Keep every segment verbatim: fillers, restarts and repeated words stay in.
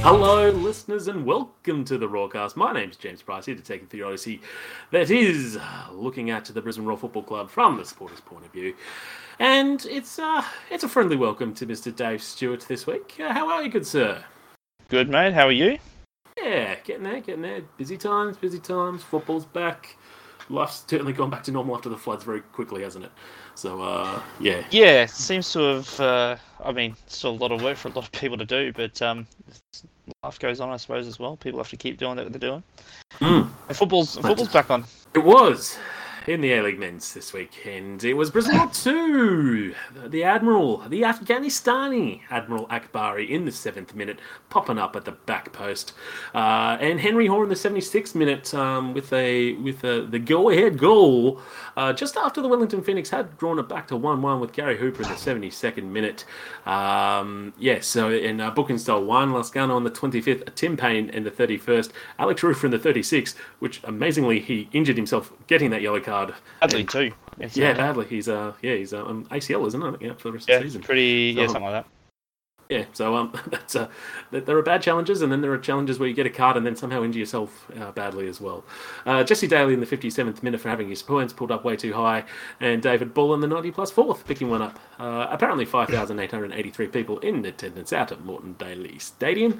Hello, listeners, and welcome to the Rawcast. My name's James Price, here to take you through the Odyssey that is looking at the Brisbane Roar Football Club from the supporters' point of view. And it's uh, it's a friendly welcome to Mister Dave Stewart this week. Uh, how are you, good sir? Good, mate. How are you? Yeah, getting there, getting there. Busy times, busy times. Football's back. Life's certainly gone back to normal after the floods very quickly, hasn't it? So, uh, yeah. Yeah, seems to have, uh, I mean, still a lot of work for a lot of people to do, but um, life goes on, I suppose, as well. People have to keep doing what they're doing. Mm. And football's, football's back on. It was in the A-League Men's this week, and it was Brisbane two, the Admiral, the Afghanistani Admiral Akbari in the seventh minute, popping up at the back post, uh, and Henry Hoare in the seventy-sixth minute um, with a with a, the go-ahead goal, uh, just after the Wellington Phoenix had drawn it back to one one with Gary Hooper in the seventy-second minute. Um, yeah, so in uh, Buckenstall one, Lascano on the twenty-fifth, Tim Payne in the thirty-first, Alex Rufer in the thirty-sixth, which amazingly he injured himself getting that yellow card. Badly too. Yes, yeah, badly. He's uh, yeah, he's uh, um, A C L, isn't it? Yeah, for the rest yeah, of the season. Pretty, so, yeah, something like that. Yeah, so um, that's uh, there are bad challenges, and then there are challenges where you get a card and then somehow injure yourself uh, badly as well. Uh, Jesse Daly in the fifty-seventh minute for having his points pulled up way too high, and David Bull in the ninety plus fourth picking one up. Uh, apparently, five thousand eight hundred eighty-three people in attendance out at Moreton Daly Stadium.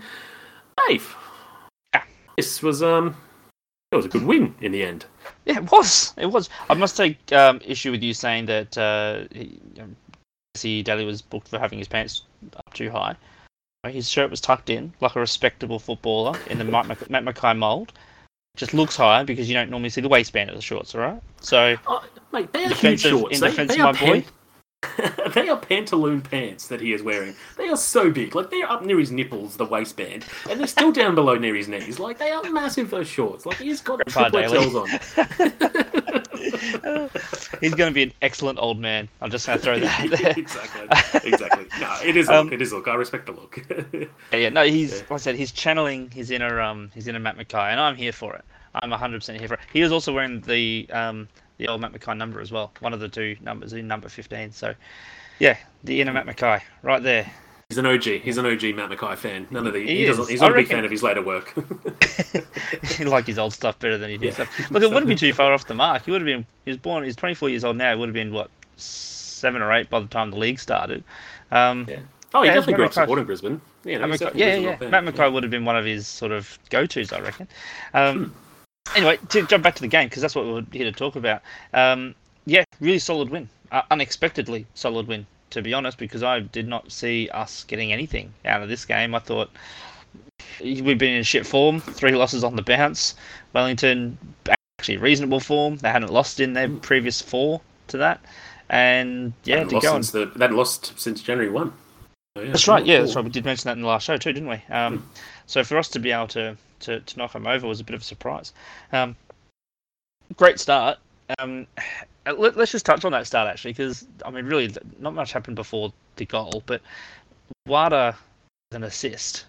Dave, ah. this was um, it was a good win in the end. Yeah, it was. It was. I must take um, issue with you saying that uh, he, um, Jesse Daly was booked for having his pants up too high. His shirt was tucked in like a respectable footballer in the Matt Mackay mould. Just looks higher because you don't normally see the waistband of the shorts, all right? So, oh, mate, they are huge shorts. In they, defense they of my pan- boy. They are pantaloon pants that he is wearing. They are so big. Like, they're up near his nipples, the waistband, and they're still down below near his knees. Like, they are massive, those shorts. Like, he's got triple X Ls on. He's going to be an excellent old man. I'm just going to throw that out there. Exactly. Exactly. No, it is a um, look. It is a look. I respect the look. yeah, yeah, no, he's, yeah. like I said, he's channeling his inner, um, his inner Matt Mackay, and I'm here for it. I'm one hundred percent here for it. He was also wearing the, um, the old Matt Mackay number as well. One of the two numbers in number fifteen. So, yeah, the inner Matt Mackay, right there. He's an O G. He's an O G Matt Mackay fan. None of the. He he doesn't. He's not a big fan of his later work. He liked his old stuff better than he did yeah. stuff. Look, it wouldn't be too far off the mark. He would have been. He was born. He's twenty-four years old now. He would have been what seven or eight by the time the league started. Um, yeah. Oh, he yeah, definitely grew up Mackay, supporting Brisbane. You know, Mackay, yeah, yeah. yeah. Matt Mackay would have been one of his sort of go-tos, I reckon. Um, hmm. Anyway, to jump back to the game, because that's what we're here to talk about. Um, yeah, really solid win. Uh, unexpectedly solid win, to be honest, because I did not see us getting anything out of this game. I thought we've been in shit form, three losses on the bounce. Wellington, actually reasonable form. They hadn't lost in their previous four to that. And, yeah, to go on. The, they hadn't lost since January first. Oh, yeah. That's right, yeah, that's right. We did mention that in the last show too, didn't we? Um, hmm. So for us to be able to, to, to knock them over was a bit of a surprise. Um, great start. Um, let, let's just touch on that start, actually, because, I mean, really, not much happened before the goal, but Wada an assist.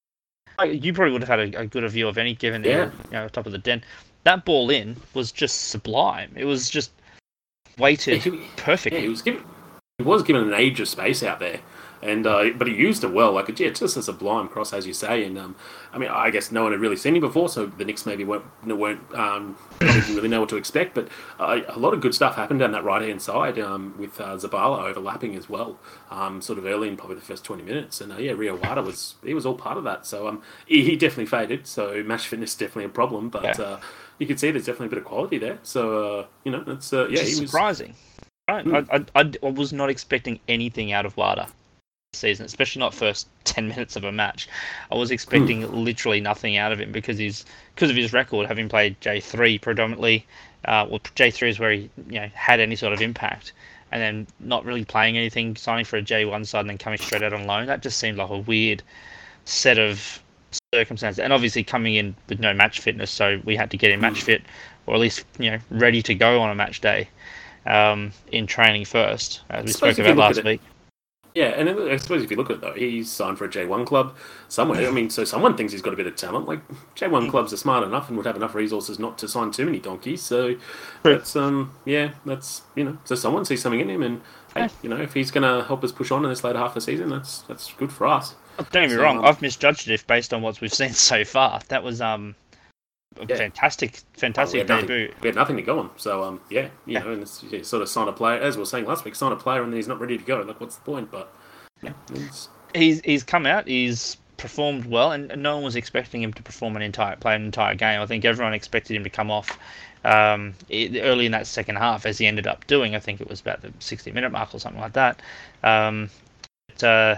You probably would have had a, a good view of any given, yeah. you know, top of the den. That ball in was just sublime. It was just weighted yeah, he, perfectly. Yeah, he was given, he was given an age of space out there. And uh, but he used it well, like yeah, it's just a sublime cross, as you say. And um, I mean, I guess no one had really seen him before, so the Knicks maybe weren't weren't um, didn't really know what to expect. But uh, a lot of good stuff happened down that right hand side um, with uh, Zabala overlapping as well, um, sort of early in probably the first twenty minutes. And uh, yeah, Rio Wada was he was all part of that. So um, he, he definitely faded. So match fitness is definitely a problem, but yeah. uh, you can see there's definitely a bit of quality there. So uh, you know, it's uh, yeah, Which is he was surprising. Right, mm. I, I I was not expecting anything out of Wada season, especially not first ten minutes of a match. I was expecting mm. literally nothing out of him because he's because of his record, having played J three predominantly. Uh, well, J three is where he you know had any sort of impact, and then not really playing anything, signing for a J one side, and then coming straight out on loan. That just seemed like a weird set of circumstances. And obviously coming in with no match fitness, so we had to get him match fit, or at least you know ready to go on a match day um, in training first, as we spoke about last week. Yeah, and I suppose if you look at it, though, he's signed for a J one club somewhere. I mean, so someone thinks he's got a bit of talent. Like, J one clubs are smart enough and would have enough resources not to sign too many donkeys. So, that's, um, yeah, that's, you know, so someone sees something in him and, hey, you know, if he's going to help us push on in this later half of the season, that's that's good for us. Don't get me So, wrong, um, I've misjudged it if based on what we've seen so far. That was um a Yeah. fantastic, Oh, we fantastic had nothing. debut. We had nothing to go on. So um, yeah, you Yeah. know, and it's, yeah, sort of sign a player, as we were saying last week, sign a player and then he's not ready to go. Like, what's the point? But yeah, it's, He's he's come out, he's performed well, and no one was expecting him to perform an entire play an entire game. I think everyone expected him to come off um, early in that second half, as he ended up doing. I think it was about the sixty minute mark or something like that. Um, but, uh,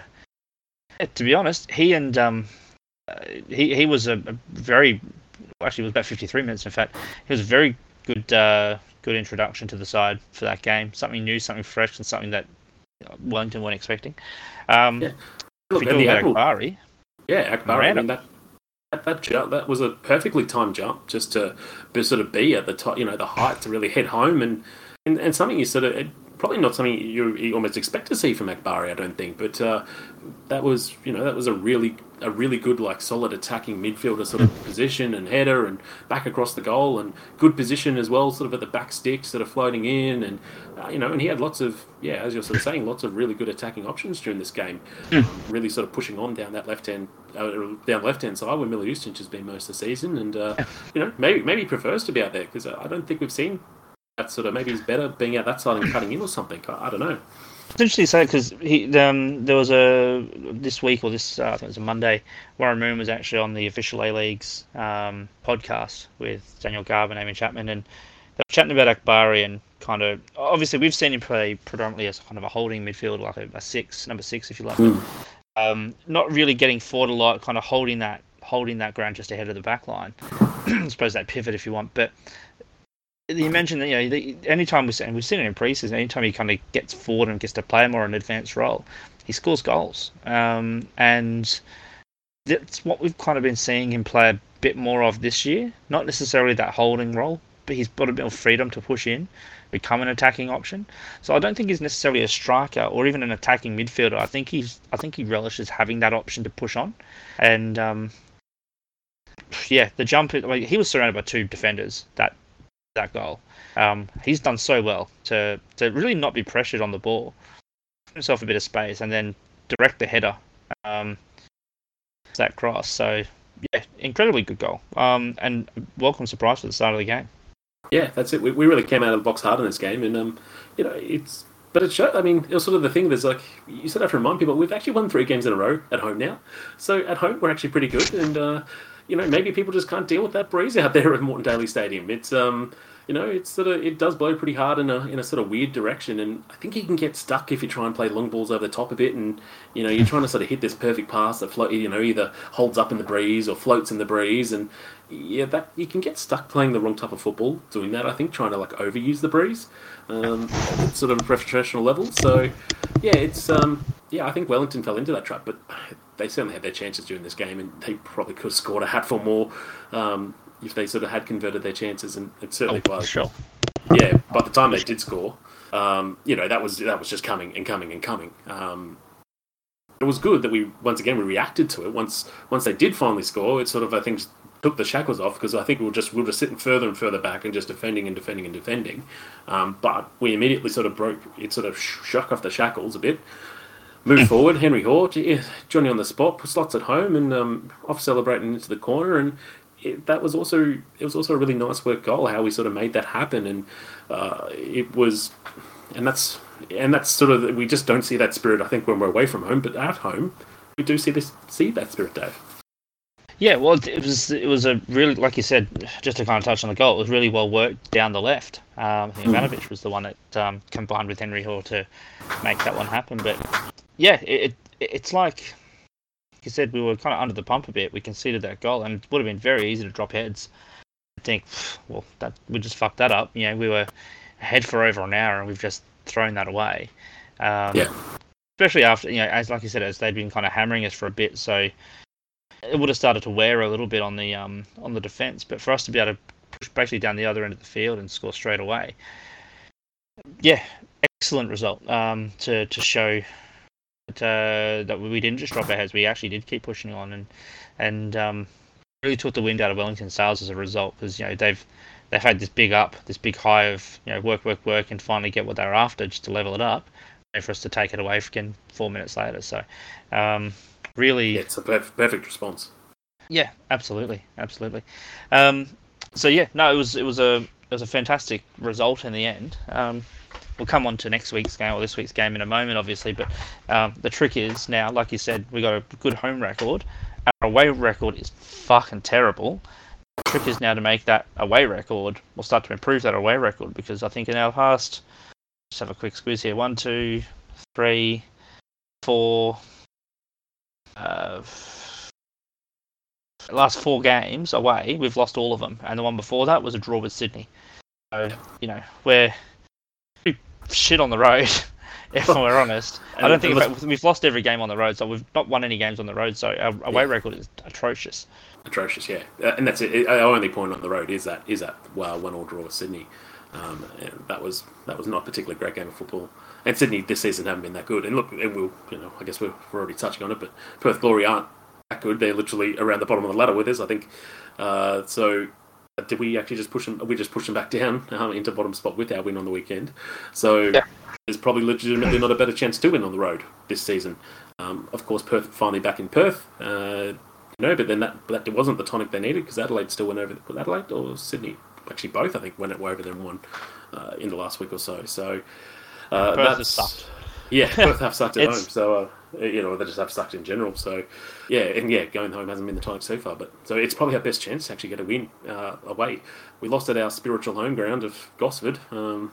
to be honest, he and um, uh, he he was a, a very actually it was about fifty-three minutes. In fact, he was a very good uh, good introduction to the side for that game. Something new, something fresh, and something that Wellington weren't expecting. Um, yeah. If Look, we and talk the about Admiral, Akbari, yeah, Akbar. I mean that. That, that jump, that was a perfectly timed jump, just to be, sort of be at the top, you know, the height to really head home, and and, and something you sort of probably not something you, you almost expect to see from Akbari, I don't think, but uh, that was, you know, that was a really a really good, like, solid attacking midfielder sort of position and header and back across the goal, and good position as well, sort of at the back stick, sort of floating in, and uh, you know, and he had lots of, yeah, as you're sort of saying, lots of really good attacking options during this game, um, really sort of pushing on down that left hand. Uh, down left hand side where Miller Houston has been most of the season, and uh, you know, maybe maybe he prefers to be out there because I don't think we've seen that sort of. Maybe he's better being out that side and cutting in or something. I, I don't know. it's interesting to say because he um, there was a this week or this uh, I think it was a Monday. Warren Moon was actually on the official A League's um, podcast with Daniel Garvin, Amy Chapman, and they were chatting about Akbari and kind of obviously we've seen him play predominantly as kind of a holding midfielder, like a, a six, number six if you like. Mm. Um, not really getting forward a lot, kind of holding that holding that ground just ahead of the back line. I suppose that pivot if you want, but you mentioned that, you know, the, anytime we and we've seen it in preseason, anytime he kind of gets forward and gets to play more an advanced role, he scores goals. Um, and that's what we've kind of been seeing him play a bit more of this year. Not necessarily that holding role, but he's got a bit of freedom to push in, become an attacking option. So I don't think he's necessarily a striker or even an attacking midfielder. I think he's I think he relishes having that option to push on. And um, yeah, the jump, like, he was surrounded by two defenders that that goal. Um, he's done so well to to really not be pressured on the ball, give himself a bit of space, and then direct the header. Um, that cross. So yeah, incredibly good goal. Um, and welcome surprise for the start of the game. Yeah, that's it. We, we really came out of the box hard in this game, and um, you know, it's but it showed. I mean, it was sort of the thing. There's like you sort of have to remind people we've actually won three games in a row at home now. So at home we're actually pretty good, and uh, you know, maybe people just can't deal with that breeze out there at Moreton Daily Stadium. It's um. You know, it's sort of it does blow pretty hard in a in a sort of weird direction, and I think you can get stuck if you try and play long balls over the top a bit, and you know you're trying to sort of hit this perfect pass that float, you know, either holds up in the breeze or floats in the breeze, and yeah, that you can get stuck playing the wrong type of football doing that. I think trying to like overuse the breeze, um, at sort of a professional level. So yeah, it's um, yeah, I think Wellington fell into that trap, but they certainly had their chances during this game, and they probably could have scored a hatful more. Um, if they sort of had converted their chances, and it certainly Oh, was. sure. Yeah, by the time they did score, um, you know, that was that was just coming and coming and coming. Um, it was good that we once again we reacted to it. Once once they did finally score, it sort of I think took the shackles off because I think we were just we were just sitting further and further back and just defending and defending and defending. Um, but we immediately sort of broke it, sort of shook off the shackles a bit. Moved forward, Henry Hoare, Johnny on the spot, slots at home and um, off celebrating into the corner and. It, that was also it was also a really nice work goal how we sort of made that happen and uh, it was and that's and that's sort of we just don't see that spirit I think when we're away from home but at home we do see this see that spirit, Dave. Yeah, well, it was it was a really, like you said, just to kind of touch on the goal, it was really well worked down the left. Um, I think Ivanovic was the one that um, combined with Henry Hoare to make that one happen. But yeah, it, it it's like. Like you said, we were kind of under the pump a bit. We conceded that goal, and it would have been very easy to drop heads. I think, well, that we just fucked that up. You know, we were ahead for over an hour, and we've just thrown that away. Um, yeah. Especially after, you know, as like you said, as they'd been kind of hammering us for a bit, so it would have started to wear a little bit on the um on the defence. But for us to be able to push basically down the other end of the field and score straight away, yeah, excellent result. Um, to to show. But, uh, that we didn't just drop our heads. We actually did keep pushing on, and and um, really took the wind out of Wellington's sails as a result. Because you know they've they've had this big up, this big high of you know work, work, work, and finally get what they were after, just to level it up, and for us to take it away again four minutes later. So, um, Really, Yeah, it's a perf- perfect response. yeah, absolutely, absolutely. Um, so yeah, no, it was it was a it was a fantastic result in the end. Um, we'll come on to next week's game or this week's game in a moment, obviously. But um, the trick is now, like you said, we got a good home record. Our away record is fucking terrible. The trick is now to make that away record. We'll start to improve that away record because I think in our past, let's have a quick squeeze here. One, two, three, four. Uh, last four games away, we've lost all of them, and the one before that was a draw with Sydney. So you know we're pretty shit on the road, if we're honest. I don't think about, we've lost every game on the road, so we've not won any games on the road. So our away yeah. record is atrocious. Atrocious, yeah, uh, and that's it. Our only point on the road is that is that well, one all draw with Sydney. Um, and that was that was not a particularly great game of football. And Sydney this season haven't been that good. And look, and we'll you know I guess we're, we're already touching on it, but Perth Glory aren't that good. They're literally around the bottom of the ladder with us, I think. Uh, so did we actually just push them? We just pushed them back down um, into bottom spot with our win on the weekend. So yeah. There's probably legitimately not a better chance to win on the road this season. Um, of course, Perth finally back in Perth. Uh, you know, but then that that wasn't the tonic they needed because Adelaide still went over. Was Adelaide or Sydney? Actually, both I think went over there and won uh, in the last week or so. So uh, Perth has sucked. Yeah, Perth have sucked at home. So uh, you know they just have sucked in general. So yeah, and yeah, going home hasn't been the tonic so far. But so it's probably our best chance to actually get a win uh, away. We lost at our spiritual home ground of Gosford. Um,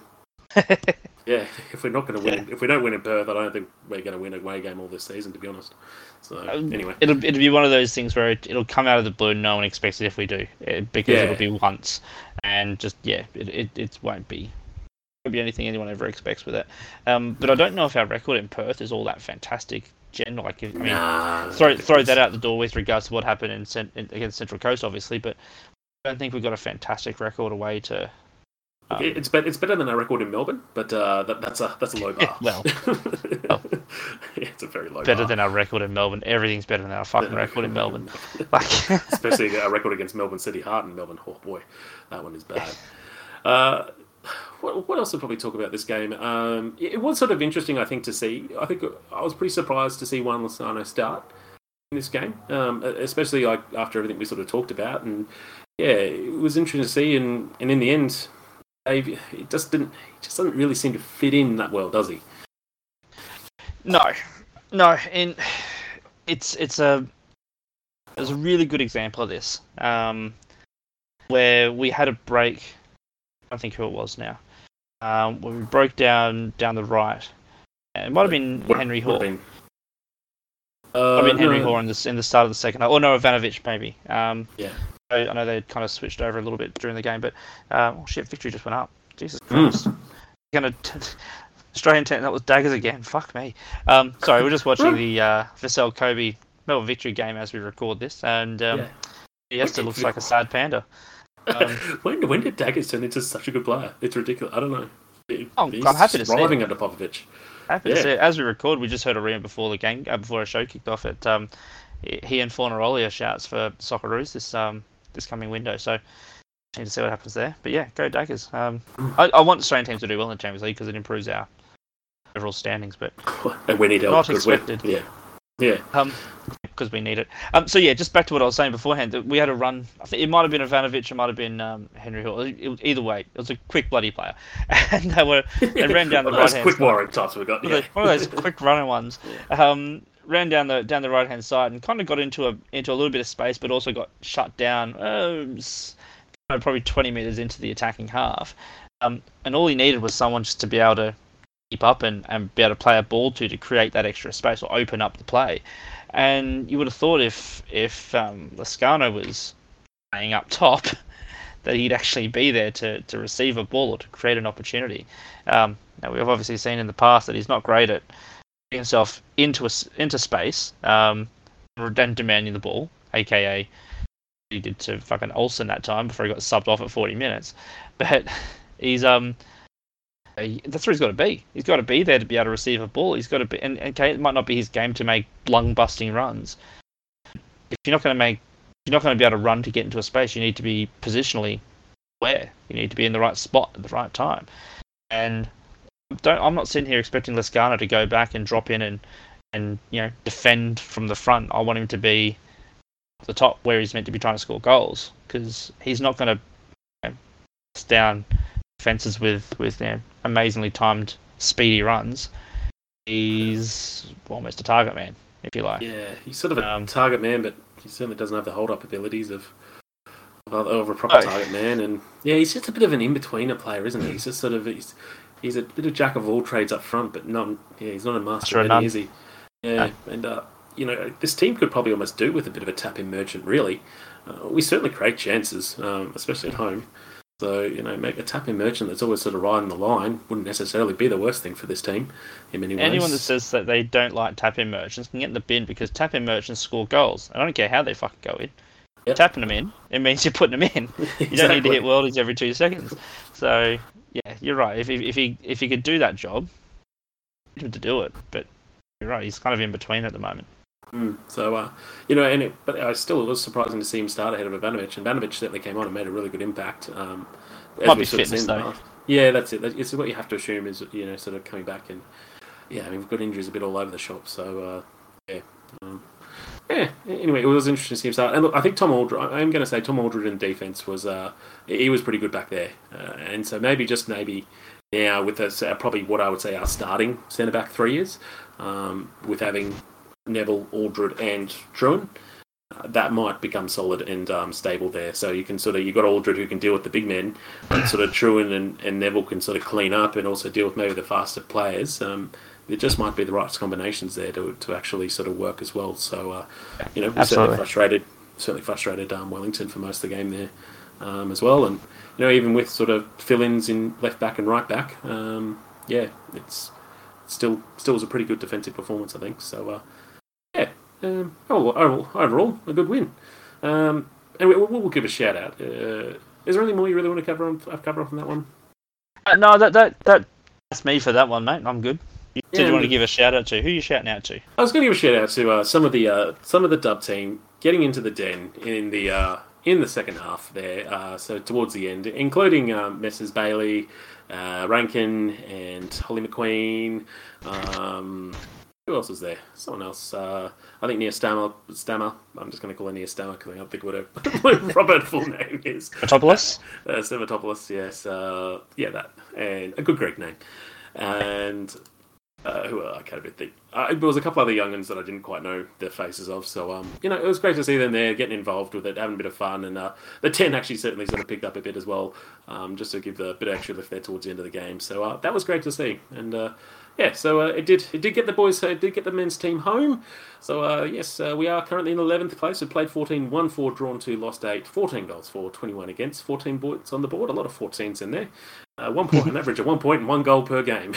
yeah, if we're not going to win, yeah. if we don't win in Perth, I don't think we're going to win a away game all this season, to be honest. So anyway, it'll it'll be one of those things where it, it'll come out of the blue. No one expects it if we do, it, because yeah. it'll be once, and just yeah, it it, it won't be won't be anything anyone ever expects with it. Um, but I don't know if our record in Perth is all that fantastic. Gen, like I mean, nah, throw throw that out the door with regards to what happened in, Cent- in against Central Coast, obviously, but I don't think we've got a fantastic record away to. Um, it's better. It's better than our record in Melbourne, but uh, that, that's a that's a low bar. well, well yeah, it's a very low. Better bar. than our record in Melbourne. Everything's better than our fucking record in Melbourne. Like, especially our record against Melbourne City Heart and Melbourne. Oh boy, that one is bad. Uh, what, what else would probably talk about this game? Um, it was sort of interesting, I think, to see. I think I was pretty surprised to see Juan Lozano start in this game, um, especially like after everything we sort of talked about. And yeah, it was interesting to see. And, and in the end. Dave, it just didn't. He just doesn't really seem to fit in that well, does he? No, no, and it's it's a it's a really good example of this, um, where we had a break. I don't think who it was now. Um, when we broke down down the right, it might have been what, Henry Hall. Been, uh, might have been Henry no, Hall in the in the start of the second half, or no, Ivanovic maybe. Um, yeah. I know they kind of switched over a little bit during the game, but um, oh shit, victory just went up. Jesus Christ! Mm. Gonna t- Australian ten. That was daggers again. Fuck me. Um, sorry, we're just watching the uh, Vassell Kobe Melbourne victory game as we record this, and um, yeah. Iniesta looks like a sad panda. Um, when when did Daggers turn into such a good player? It's ridiculous. I don't know. It, oh, I'm happy to see it. Thriving under Popovic. Happy yeah. to see it. As we record, we just heard a ring before the game, uh, before our show kicked off. At um, he and Fornaroli are shouts for Socceroos this um. this coming window, so need to see what happens there. But yeah, go Daggers. Um, I, I want Australian teams to do well in the Champions League because it improves our overall standings, but and we need help. Not expected. Yeah, yeah. Um, because we need it. Um, so yeah, just back to what I was saying beforehand. We had a run. I think it might have been Ivanovic, it might have been um, Henry Hall. It, it, either way, it was a quick bloody player, and they were they ran down the right hand. Quick warring types we got. Yeah. One of those quick running ones. Um, ran down the down the right hand side and kind of got into a into a little bit of space, but also got shut down. Uh, probably twenty meters into the attacking half, um, and all he needed was someone just to be able to keep up and, and be able to play a ball to to create that extra space or open up the play. And you would have thought if if um, Lozano was playing up top, that he'd actually be there to, to receive a ball or to create an opportunity. Um, now we've obviously seen in the past that he's not great at getting himself into a, into space um, and demanding the ball, aka he did to fucking Olsen that time before he got subbed off at forty minutes. But he's um. That's where he's got to be. He's got to be there to be able to receive a ball. He's got to be, and okay, it might not be his game to make lung-busting runs. If you're not going to make, you're not going to be able to run to get into a space. You need to be positionally aware. You need to be in the right spot at the right time. And don't, I'm not sitting here expecting Lozano to go back and drop in and and you know defend from the front. I want him to be at the top where he's meant to be trying to score goals, because he's not going to you know, down defenses with with you know, amazingly timed, speedy runs. He's almost a target man, if you like. Yeah, he's sort of a um, target man, but he certainly doesn't have the hold-up abilities of of, of a proper oh. target man. And yeah, he's just a bit of an in-betweener player, isn't he? He's just sort of he's he's a bit of jack of all trades up front, but not yeah, he's not a master Sure of none. any, is he? Yeah, No. and uh, you know, this team could probably almost do with a bit of a tap-in merchant. Really, uh, we certainly create chances, um, especially at home. So, you know, make a tap-in merchant that's always sort of riding the line wouldn't necessarily be the worst thing for this team in many ways. Anyone that says that they don't like tap-in merchants can get in the bin, because tap-in merchants score goals. I don't care how they fucking go in. Yep. Tapping them in, it means you're putting them in. Exactly. You don't need to hit worldies every two seconds. So, yeah, you're right. If he, if he if he could do that job, he would to do it. But you're right, he's kind of in between at the moment. Mm, so, uh, you know, and it, but I still it was surprising to see him start ahead of Ivanovic, and Ivanovic certainly came on and made a really good impact. Um, as Might we be sort of fitness, seen though. last- Yeah, that's it. It's what you have to assume is, you know, sort of coming back and, yeah, I mean, we've got injuries a bit all over the shop, so, uh, yeah. Um, yeah, anyway, it was interesting to see him start. And look, I think Tom Aldred, I'm going to say Tom Aldred in defence was, uh, he was pretty good back there. Uh, and so maybe, just maybe, now with us, uh, probably what I would say our starting centre-back three is, um, with having Neville, Aldred, and Trewin, uh, that might become solid and um, stable there. So you can sort of, you've got Aldred who can deal with the big men, and sort of Trewin and, and Neville can sort of clean up and also deal with maybe the faster players. Um, it just might be the right combinations there to to actually sort of work as well. So, uh, you know, we're certainly Absolutely. frustrated, certainly frustrated um, Wellington for most of the game there um, as well. And, you know, even with sort of fill-ins in left back and right back, um, yeah, it's still still was a pretty good defensive performance, I think. So, uh, yeah, um, overall, overall, a good win. Um, and we, we'll, we'll give a shout out. Uh, is there anything more you really want to cover on cover off on that one? Uh, no, that, that that that's me for that one, mate. I'm good. You Yeah, said you want to we- give a shout out to? Who are you shouting out to? I was going to give a shout out to uh, some of the uh, some of the dub team getting into the den in the uh, in the second half there. Uh, so towards the end, including um, Messrs Bailey, uh, Rankin, and Holly McQueen. Um, who else was there? Someone else. Uh, I think Nia Stammer. Stammer. I'm just going to call her Nia Stammer because I don't think what her proper full name is. Metopoulos? Uh, Sevatopoulos, yes. Uh, yeah, that. And a good Greek name. And uh, who I can't even think. Uh, there was a couple other young'uns that I didn't quite know the faces of. So, um, you know, it was great to see them there, getting involved with it, having a bit of fun. And uh, the ten actually certainly sort of picked up a bit as well, um, just to give a bit of extra lift there towards the end of the game. So uh, that was great to see. And uh, yeah, so uh, it did it did get the boys, it did get the men's team home. So uh, yes, uh, we are currently in eleventh place. We played fourteen, won four, drawn two, lost eight, fourteen goals for, twenty-one against, fourteen points on the board. A lot of fourteens in there. Uh, one point, an average of one point and one goal per game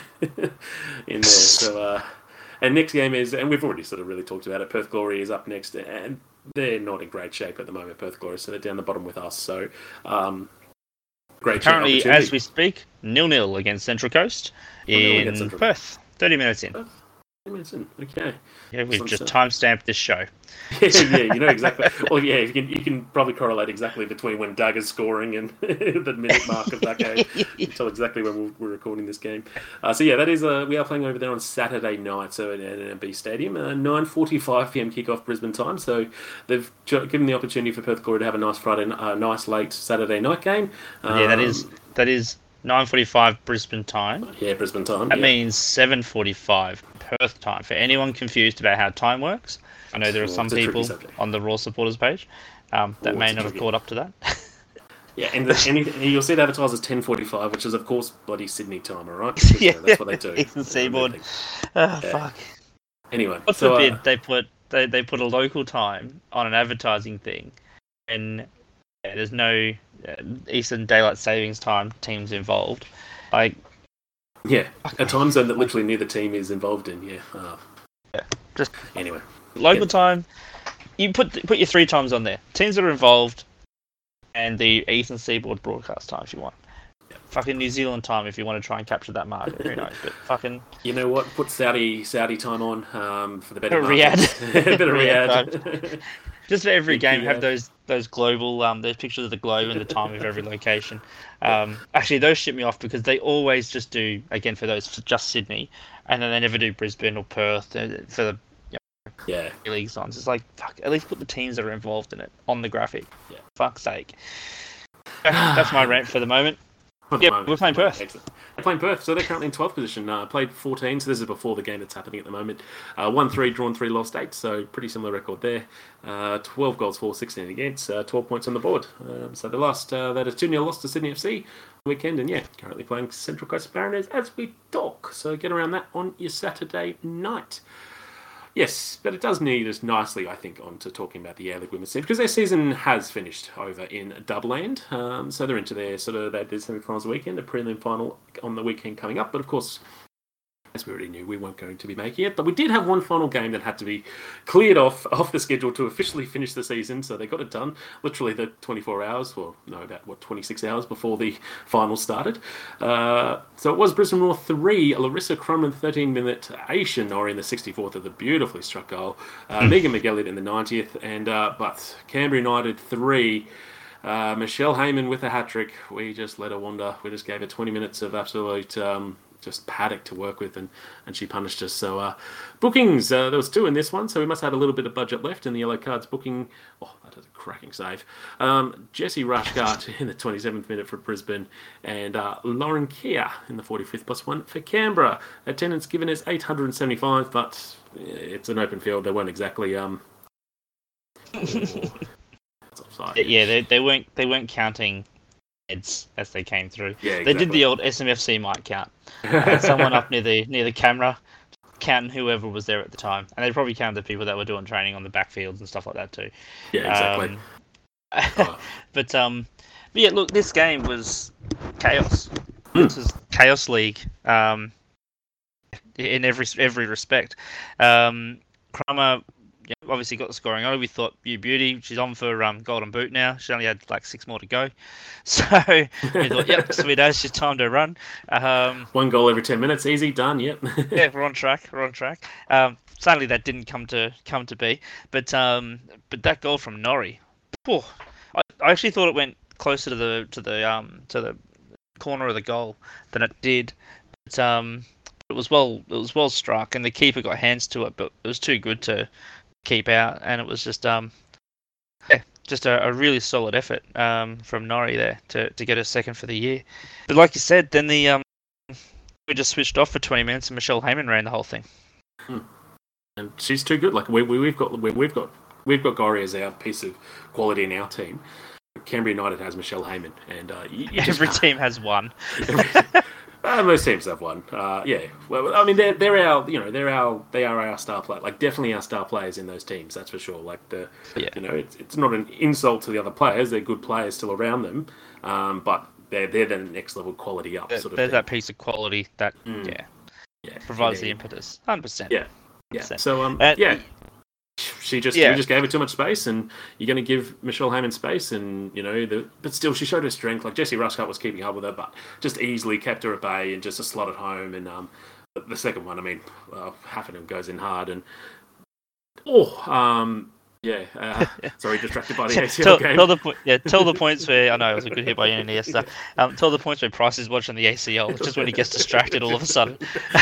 in there. So, uh, and next game is, and we've already sort of really talked about it. Perth Glory is up next, and they're not in great shape at the moment. Perth Glory, so they're down the bottom with us. So, um, great. Currently, opportunity. as we speak, nil-nil against Central Coast nil in against Central Perth. thirty minutes in. Perth? Imagine. Okay. Yeah, we've Some just stuff. timestamped this show. yeah, yeah, you know exactly. Well, yeah, you can you can probably correlate exactly between when Doug is scoring and the minute mark of that game. You can tell exactly when we're, we're recording this game. Uh, so yeah, that is uh, we are playing over there on Saturday night, so at N M B Stadium, uh, nine forty-five p m kickoff Brisbane time. So they've ch- given the opportunity for Perth Glory to have a nice Friday, uh, nice late Saturday night game. Um, yeah, that is that is nine forty-five Brisbane time. yeah Brisbane time. That yeah. means seven forty-five Perth time. For anyone confused about how time works, I know there are Well, some it's a tricky people subject. on the Raw supporters page um, that Oh, may it's a not have tricky- caught up to that. Yeah, and, the, and you- you'll see it advertised as ten forty-five, which is of course bloody Sydney time, all right? Because, Yeah, uh, that's what they do. Eastern Uh, Seaboard. they think- Oh, Yeah. fuck. Anyway, God so forbid uh, they put they, they put a local time on an advertising thing, and yeah, there's no uh, Eastern Daylight Savings Time teams involved. Like, yeah, a time zone that literally neither team is involved in. Yeah. Uh, just anyway, local Yeah. time, you put put your three times on there. Teams that are involved, and the Eastern Seaboard broadcast time if you want. Fucking New Zealand time if you want to try and capture that market. Who knows? But fucking you know what? Put Saudi Saudi time on um, for the better Riyadh. bit of Riyadh Riyadh. just for every Big game, Riyadh. have those those global um those pictures of the globe and the time of every location. Um, actually, those ship me off because they always just do again for those for just Sydney, and then they never do Brisbane or Perth uh, for the Yeah. League signs. It's like, fuck, at least put the teams that are involved in it on the graphic. Yeah. Fuck's sake. That's my rant for the moment. For the Yep, moment, we're playing Perth. Excellent. They're playing Perth, so they're currently in twelfth position. Uh, played fourteen, so this is before the game that's happening at the moment. Uh, won three, drawn three, lost eight, so pretty similar record there. Uh, twelve goals for, sixteen against, uh, twelve points on the board. Um, so the last, uh, that is two nil loss to Sydney F C weekend, and yeah, currently playing Central Coast Mariners as we talk. So get around that on your Saturday night. Yes, but it does lead us nicely, I think, on to talking about the Air League women's team, because their season has finished over in Dubland. Um, so they're into their sort of their semi-finals weekend, a prelim final on the weekend coming up. But of course, as we already knew, we weren't going to be making it. But we did have one final game that had to be cleared off off the schedule to officially finish the season. So they got it done literally the twenty-four hours, or no, about, what, twenty-six hours before the final started. Uh, so it was Brisbane Roar three, Larissa Crumman thirteen-minute, Aisha Norrie in the sixty-fourth of the beautifully struck goal, uh, Megan McGillett in the ninetieth, and uh, but Canberra United three, uh, Michelle Heyman with a hat-trick. We just let her wander. We just gave her twenty minutes of absolute... Um, just paddock to work with, and, and she punished us. So uh, bookings, uh, there was two in this one, so we must have had a little bit of budget left in the yellow cards booking. Oh, that is a cracking save. Um, Jessie Rushgart in the twenty-seventh minute for Brisbane, and uh, Lauren Keir in the forty-fifth plus one for Canberra. Attendance given is eight hundred seventy-five, but it's an open field. They weren't exactly... Um... yeah, they, they weren't they weren't counting heads as they came through. Yeah, exactly. They did the old S M F C might count. Uh, someone up near the near the camera counting whoever was there at the time, and they probably counted the people that were doing training on the backfields and stuff like that too. Yeah, exactly. Um, oh. But um, but yeah, look, this game was chaos. Mm. This was Chaos League. Um, in every every respect. Um, Crummer, yeah, obviously got the scoring on. We thought, you beauty, she's on for um, Golden Boot now. She only had like six more to go. So we thought, yep, sweet as, she's time to run. Um, One goal every ten minutes, easy, done, yep. yeah, we're on track, we're on track. Um, sadly, that didn't come to come to be. But um, but that goal from Norrie, oh, I, I actually thought it went closer to the to the um to the corner of the goal than it did. But um, it was well it was well struck, and the keeper got hands to it, but it was too good to keep out, and it was just um yeah just a, a really solid effort um from Norrie there to, to get a second for the year. But like you said, then the um we just switched off for twenty minutes and Michelle Heyman ran the whole thing. Hmm. And she's too good. Like we, we we've got we, we've got we've got Gori as our piece of quality in our team. Canberra United has Michelle Heyman, and uh, you, you every just team has one. Uh, most teams have one. Uh, yeah, well, I mean, they're they're our, you know, they're our, they are our star player. Like, definitely our star players in those teams. That's for sure. Like the, yeah. you know, it's it's not an insult to the other players. They're good players still around them, um, but they're they're the next level quality up. There, sort of there's thing. that piece of quality that Mm. yeah, yeah, provides yeah, the impetus. Hundred percent. Yeah, yeah. one hundred percent. So um, Uh, yeah. She just Yeah. we just gave her too much space, and you're going to give Michelle Heyman space, and you know, the, but still she showed her strength. Like Jessie Rushgart was keeping up with her, but just easily kept her at bay and just a slot at home. And um, the second one, I mean, uh, half of them goes in hard, and oh, um, yeah, uh, sorry, distracted by the A C L tell, game. tell the po- yeah, tell the points where I know it was a good hit by Iniesta. Um, tell the points where Price is watching the A C L, which is when he gets distracted all of a sudden.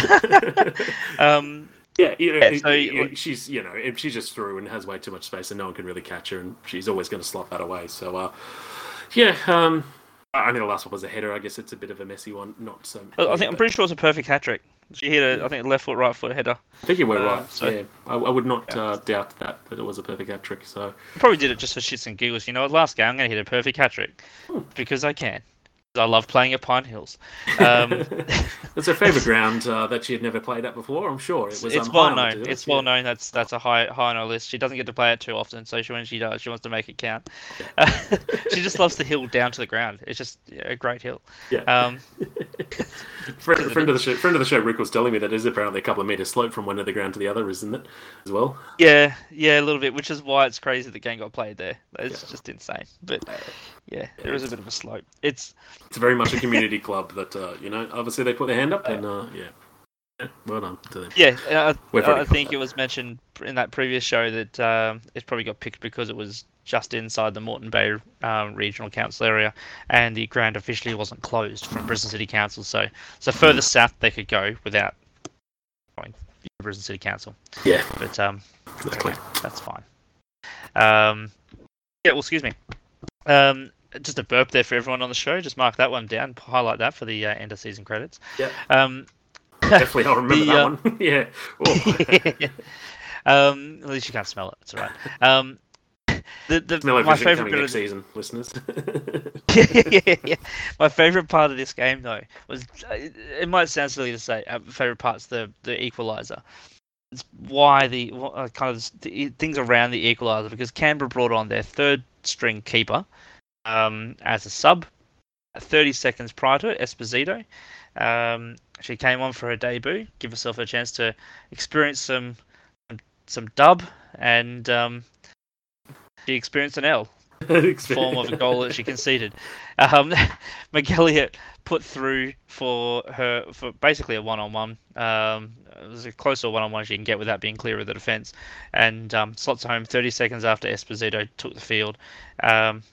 um. Yeah, you know, Yeah, it- so it- you- it- she's you know if she's just through and has way too much space and no one can really catch her, and she's always going to slot that away. So uh, yeah, um, I mean the last one was a header. I guess it's a bit of a messy one, not so. I I think I'm pretty sure it's a perfect hat trick. She hit a, I think, a left foot, right foot header. I think you were uh, right. so- yeah, I, I would not Yeah. uh, doubt that that it was a perfect hat trick. So Probably did it just for shits and giggles. You know, last game I'm going to hit a perfect hat trick Hmm. because I can. I love playing at Pine Hills. Um, it's her favourite ground uh, that she had never played at before. I'm sure it was. it's um, well high on the known. list, It's yeah. well known. That's that's a high high on her list. She doesn't get to play it too often, so she, when she does, she wants to make it count. She just loves the hill down to the ground. It's just yeah, a great hill. Yeah. Um, friend, friend of the show, friend of the show, Rick was telling me that is apparently a couple of metres slope from one end of the ground to the other, isn't it? As well. yeah, yeah, a little bit, which is why it's crazy the game got played there. It's Yeah. just insane. But yeah, there is a bit of a slope. It's It's very much a community club that uh, you know. Obviously, they put their hand up, and uh, yeah. yeah, well done to them. yeah. I, We're very I proud think of it was mentioned in that previous show that um, it probably got picked because it was just inside the Moreton Bay um, Regional Council area, and the ground officially wasn't closed from Brisbane City Council. So, so further south they could go without going to Brisbane City Council. Yeah, But um, Exactly. Okay, that's fine. Um, yeah, well, excuse me. Um, just a burp there for everyone on the show. Just mark that one down. Highlight that for the uh, end of season credits. Yeah. Um, Definitely, I'll remember the, that uh, one. Yeah. um, at least you can't smell it. It's all right. Um, the the Smell my vision favorite coming bit next of the, season, listeners. yeah, yeah, yeah. My favorite part of this game, though, was uh, it might sound silly to say. Uh, favorite part's the the equalizer. It's why the what, uh, kind of the, things around the equalizer, because Canberra brought on their third string keeper um, as a sub thirty seconds prior to it, Esposito. Um, she came on for her debut, give herself a chance to experience some some dub, and um, she experienced an L. Form of a goal that she conceded. Um, McElliott put through for her for basically a one-on-one. Um, it was a closer one-on-one she can get without being clear of the defence, and um, slots home thirty seconds after Esposito took the field. Um,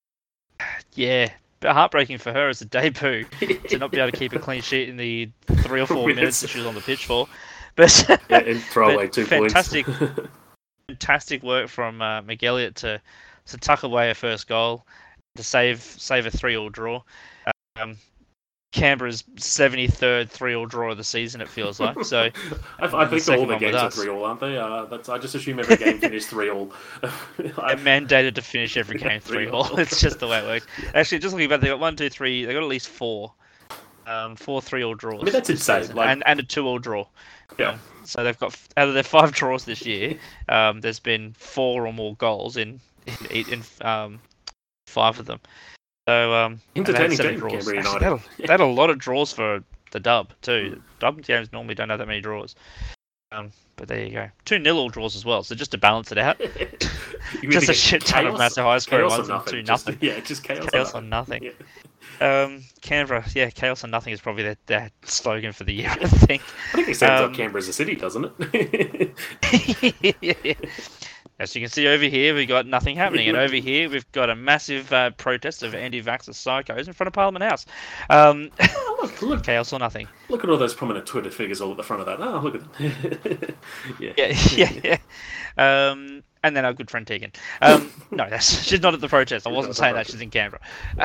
yeah, bit heartbreaking for her as a debut to not be able to keep a clean sheet in the three or four minutes that she was on the pitch for. But yeah, and throw away two fantastic, points. fantastic work from uh, McElliott to. to tuck away a first goal, to save save a three-all draw. Um, Canberra's seventy-third three-all draw of the season, it feels like. So I, I think the all the games are three-all, aren't they? Uh, that's I just assume every game finished three-all. They're mandated to finish every game three-all. It's just the way it works. Actually, just looking about, they got one, two, three. They got at least four, um, four three-all draws. I mean, that's insane. Like... And and a two-all draw. Yeah. Um, so they've got out of their five draws this year, um, there's been four or more goals in. In, in um, five of them. So, um, entertaining game, Canberra Actually, United. they, had a, they had a lot of draws for the dub, too. Mm. Dub games normally don't have that many draws. Um, but there you go. Two nil-all draws as well, so just to balance it out. Just a shit ton chaos, of massive high scoring ones and two just, nothing. Yeah, just chaos, chaos on nothing. nothing. Yeah. Um, Canberra, yeah, chaos on nothing is probably their, their slogan for the year, I think. I think it sounds um, like Canberra as a city, doesn't it? yeah. As you can see over here, we've got nothing happening. And over here, we've got a massive uh, protest of anti-vaxxer psychos in front of Parliament House. Um, oh, look, look. Chaos or nothing. Look at all those prominent Twitter figures all at the front of that. Oh, look at them. yeah. Yeah, yeah, yeah. Um, and then our good friend Tegan. Um, no, that's, she's not at the protest. I wasn't saying that. She's in Canberra.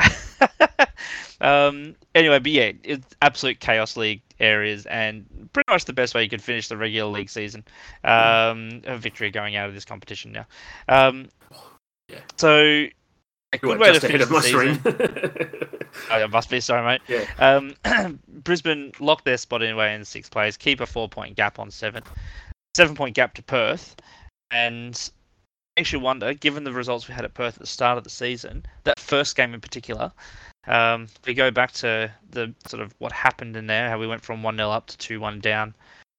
um, anyway, but yeah, it's absolute Chaos League areas and pretty much the best way you could finish the regular league season. Um, a victory going out of this competition now. Um, yeah. So a good way to finish the season. Oh, it must be sorry, mate. Yeah. Um, Brisbane locked their spot anyway in sixth place, keep a four-point gap on seventh, seven-point gap to Perth, and makes you wonder, given the results we had at Perth at the start of the season, that first game in particular. Um, we go back to the sort of what happened in there, how we went from one nil up to two one down.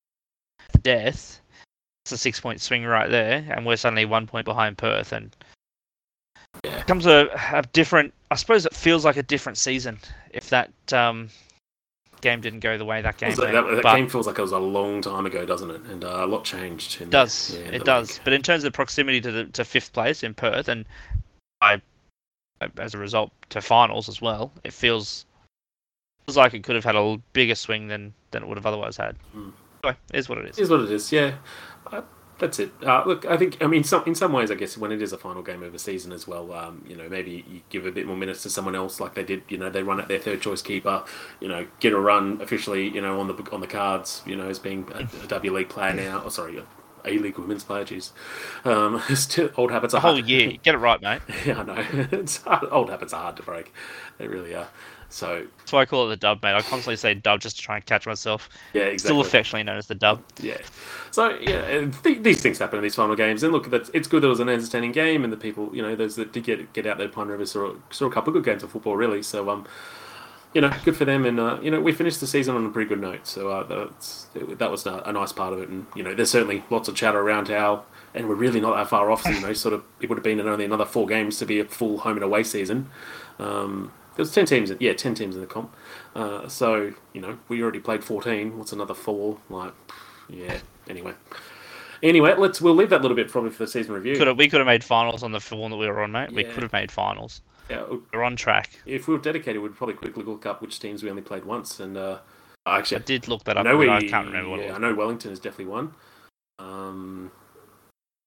Death. It's a six-point swing right there, and we're suddenly one point behind Perth, and yeah. It comes a, a different. I suppose it feels like a different season if that um, game didn't go the way that game that, went. That, that but game feels like it was a long time ago, doesn't it? And uh, a lot changed. It does. Yeah, it does. League. But in terms of proximity to the to fifth place in Perth, and I. as a result to finals as well, it feels feels like it could have had a bigger swing than, than it would have otherwise had. Mm. Anyway, it is what it is. It is what it is, yeah. Uh, that's it. Uh, look, I think, I mean, some, in some ways, I guess, when it is a final game of a season as well, um, you know, maybe you give a bit more minutes to someone else like they did, you know, they run at their third choice keeper, you know, get a run officially, you know, on the on the cards, you know, as being a, a W League player now. Oh, sorry, A-League women's player, jeez. Um, still, old habits are hard. hard. The whole year. Get it right, mate. Yeah, I know. It's hard. Old habits are hard to break. They really are. So that's why I call it the dub, mate. I constantly say dub just to try and catch myself. Yeah, exactly. Still affectionately known as the dub. Yeah. So, yeah, th- these things happen in these final games. And look, that's, it's good that it was an entertaining game and the people, you know, those that did get get out there, Pine River saw, saw a couple of good games of football, really. So, um, you know, good for them. And, uh, you know, we finished the season on a pretty good note. So uh, that's, that was a, a nice part of it. And, you know, there's certainly lots of chatter around how, and we're really not that far off, so, you know, sort of, it would have been only another four games to be a full home and away season. Um, there was ten teams, yeah, ten teams in the comp. Uh, so, you know, we already played fourteen. What's another four? Like, yeah, anyway. Anyway, let's we'll leave that little bit probably for the season review. Could have, we could have made finals on the one that we were on, mate. Yeah. We could have made finals. Yeah, we're on track. If we were dedicated, we'd probably quickly look up which teams we only played once. And uh, actually, I did look that up, I, know we, I can't remember what yeah, it was. I know Wellington has definitely won. Um,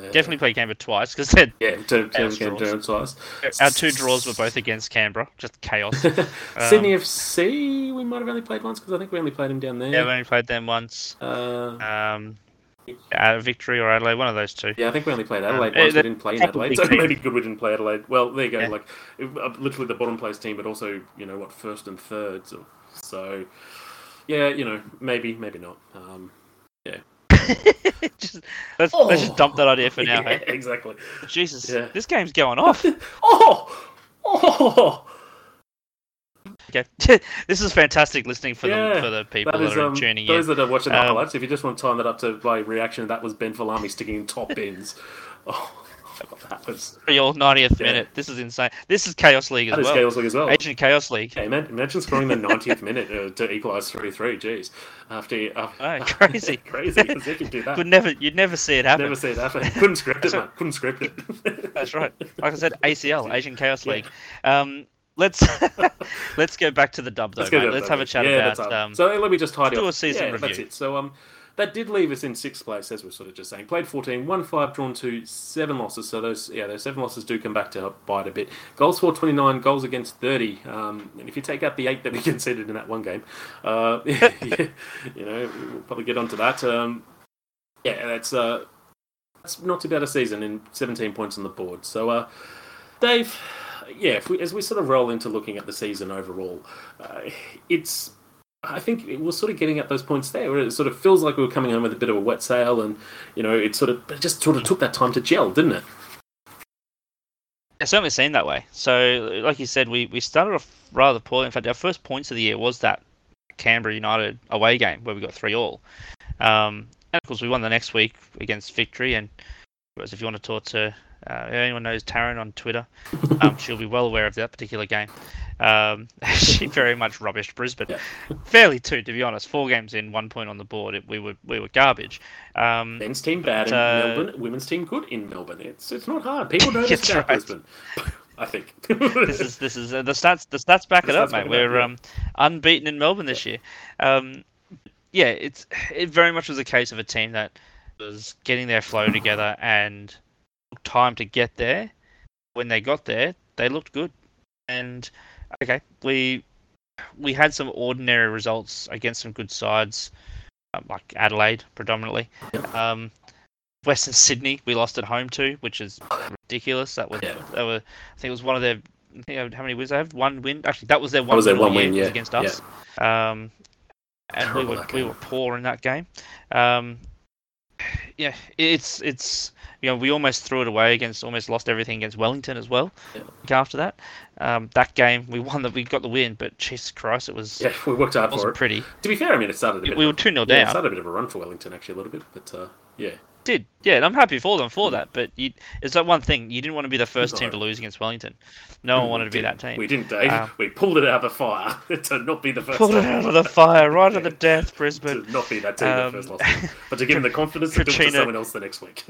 definitely played Canberra twice because they're Yeah, to, to chaos Canberra draws. twice. Our two draws were both against Canberra, just chaos. Um, Sydney F C, we might have only played once because I think we only played them down there. Yeah, we only played them once. Uh, Um, uh, Victory or Adelaide, one of those two. yeah, I think we only played Adelaide Um, once. uh, We didn't play in Adelaide, so probably- maybe good we didn't play Adelaide. Well, there you go. Yeah. Like uh, literally the bottom place team, but also you know what, first and third. So, so yeah, you know maybe maybe not. Um, just, let's, let's just dump that idea for now. Yeah, Hey? exactly. Jesus, Yeah. this game's going off. Oh, oh. Okay, this is fantastic listening for Yeah, the for the people That that, is, are um, tuning those in. that are watching the Um, highlights, if you just want to time that up to my reaction, that was Ben Falami sticking in top bins. Oh, that was For your ninetieth Yeah. minute, this is insane. This is Chaos League as that is well. Chaos League as well. Asian Chaos League. Yeah, man, imagine scoring the ninetieth minute uh, to equalise three three. Jeez, after uh, Oh, crazy. crazy. As if you do that. Could never, you'd never see it happen. Never see it happen. Couldn't script it, man. Couldn't script it. That's right. Like I said, A C L, Asian Chaos Yeah. League. Um, let's let's go back to the dub though. Let's, go mate. to Let's that, have a mate. chat yeah, about. that's up. Um, so let me just tidy do up. a season yeah, review. That's it. So um, that did leave us in sixth place, as we're sort of just saying. Played fourteen, won five, drawn two, seven losses. So those yeah, those seven losses do come back to bite a bit. Goals for twenty-nine, goals against thirty. Um, and if you take out the eight that we conceded in that one game, uh, yeah, you know, we'll probably get onto that. Um, yeah, that's uh, that's not too bad a season in seventeen points on the board. So, uh, Dave, yeah, if we, as we sort of roll into looking at the season overall, uh, it's. I think it was sort of getting at those points there where it sort of feels like we were coming home with a bit of a wet sail, and you know, it sort of it just sort of took that time to gel, didn't it? It certainly seemed that way. So, like you said, we, we started off rather poorly. In fact, our first points of the year was that Canberra United away game where we got three all. Um, and of course, we won the next week against Victory. And whereas if you want to talk to uh, anyone knows Taryn on Twitter, um, she'll be well aware of that particular game. Um, she very much rubbished Brisbane, Yeah. fairly too, to be honest. Four games in, one point on the board. It, we were we were garbage. Um, Men's team bad in uh, Melbourne, women's team good in Melbourne. It's it's not hard. People know this That's about right. Brisbane. I think. this is this is uh, the stats. The stats back The it up, stats back mate. it up, We're yeah. um, unbeaten in Melbourne this year. Um, yeah, it's it very much was a case of a team that was getting their flow together and took time to get there. When they got there, they looked good. And okay, we we had some ordinary results against some good sides, um, like Adelaide predominantly. Um, Western Sydney, we lost at home to, which is ridiculous. That was, Yeah. that were, I think it was one of their, I think how many wins they have? One win. Actually, that was their one. was their win all one year, win, was yeah, against us. Um, and we Terrible were that we game. were poor in that game. Um, yeah, it's it's you know we almost threw it away against, almost lost everything against Wellington as well. Yeah. Like after that, um, that game we won, that we got the win, but Jesus Christ, it was Yeah, we worked hard it for wasn't it. pretty. To be fair, I mean, it started a bit. We of were a- two nil yeah, it down. started a bit of a run for Wellington actually a little bit, but uh, yeah. Did yeah, and I'm happy for them for that. But you, it's that one thing, you didn't want to be the first No. team to lose against Wellington. No one wanted to be that team. We didn't, Dave. Um, we pulled it out of the fire to not be the first. Pulled it team. out of the fire, right at the death, Brisbane. To not be that team Um, that first lost, it. But to give them the confidence to do it to Katrina- someone else the next week.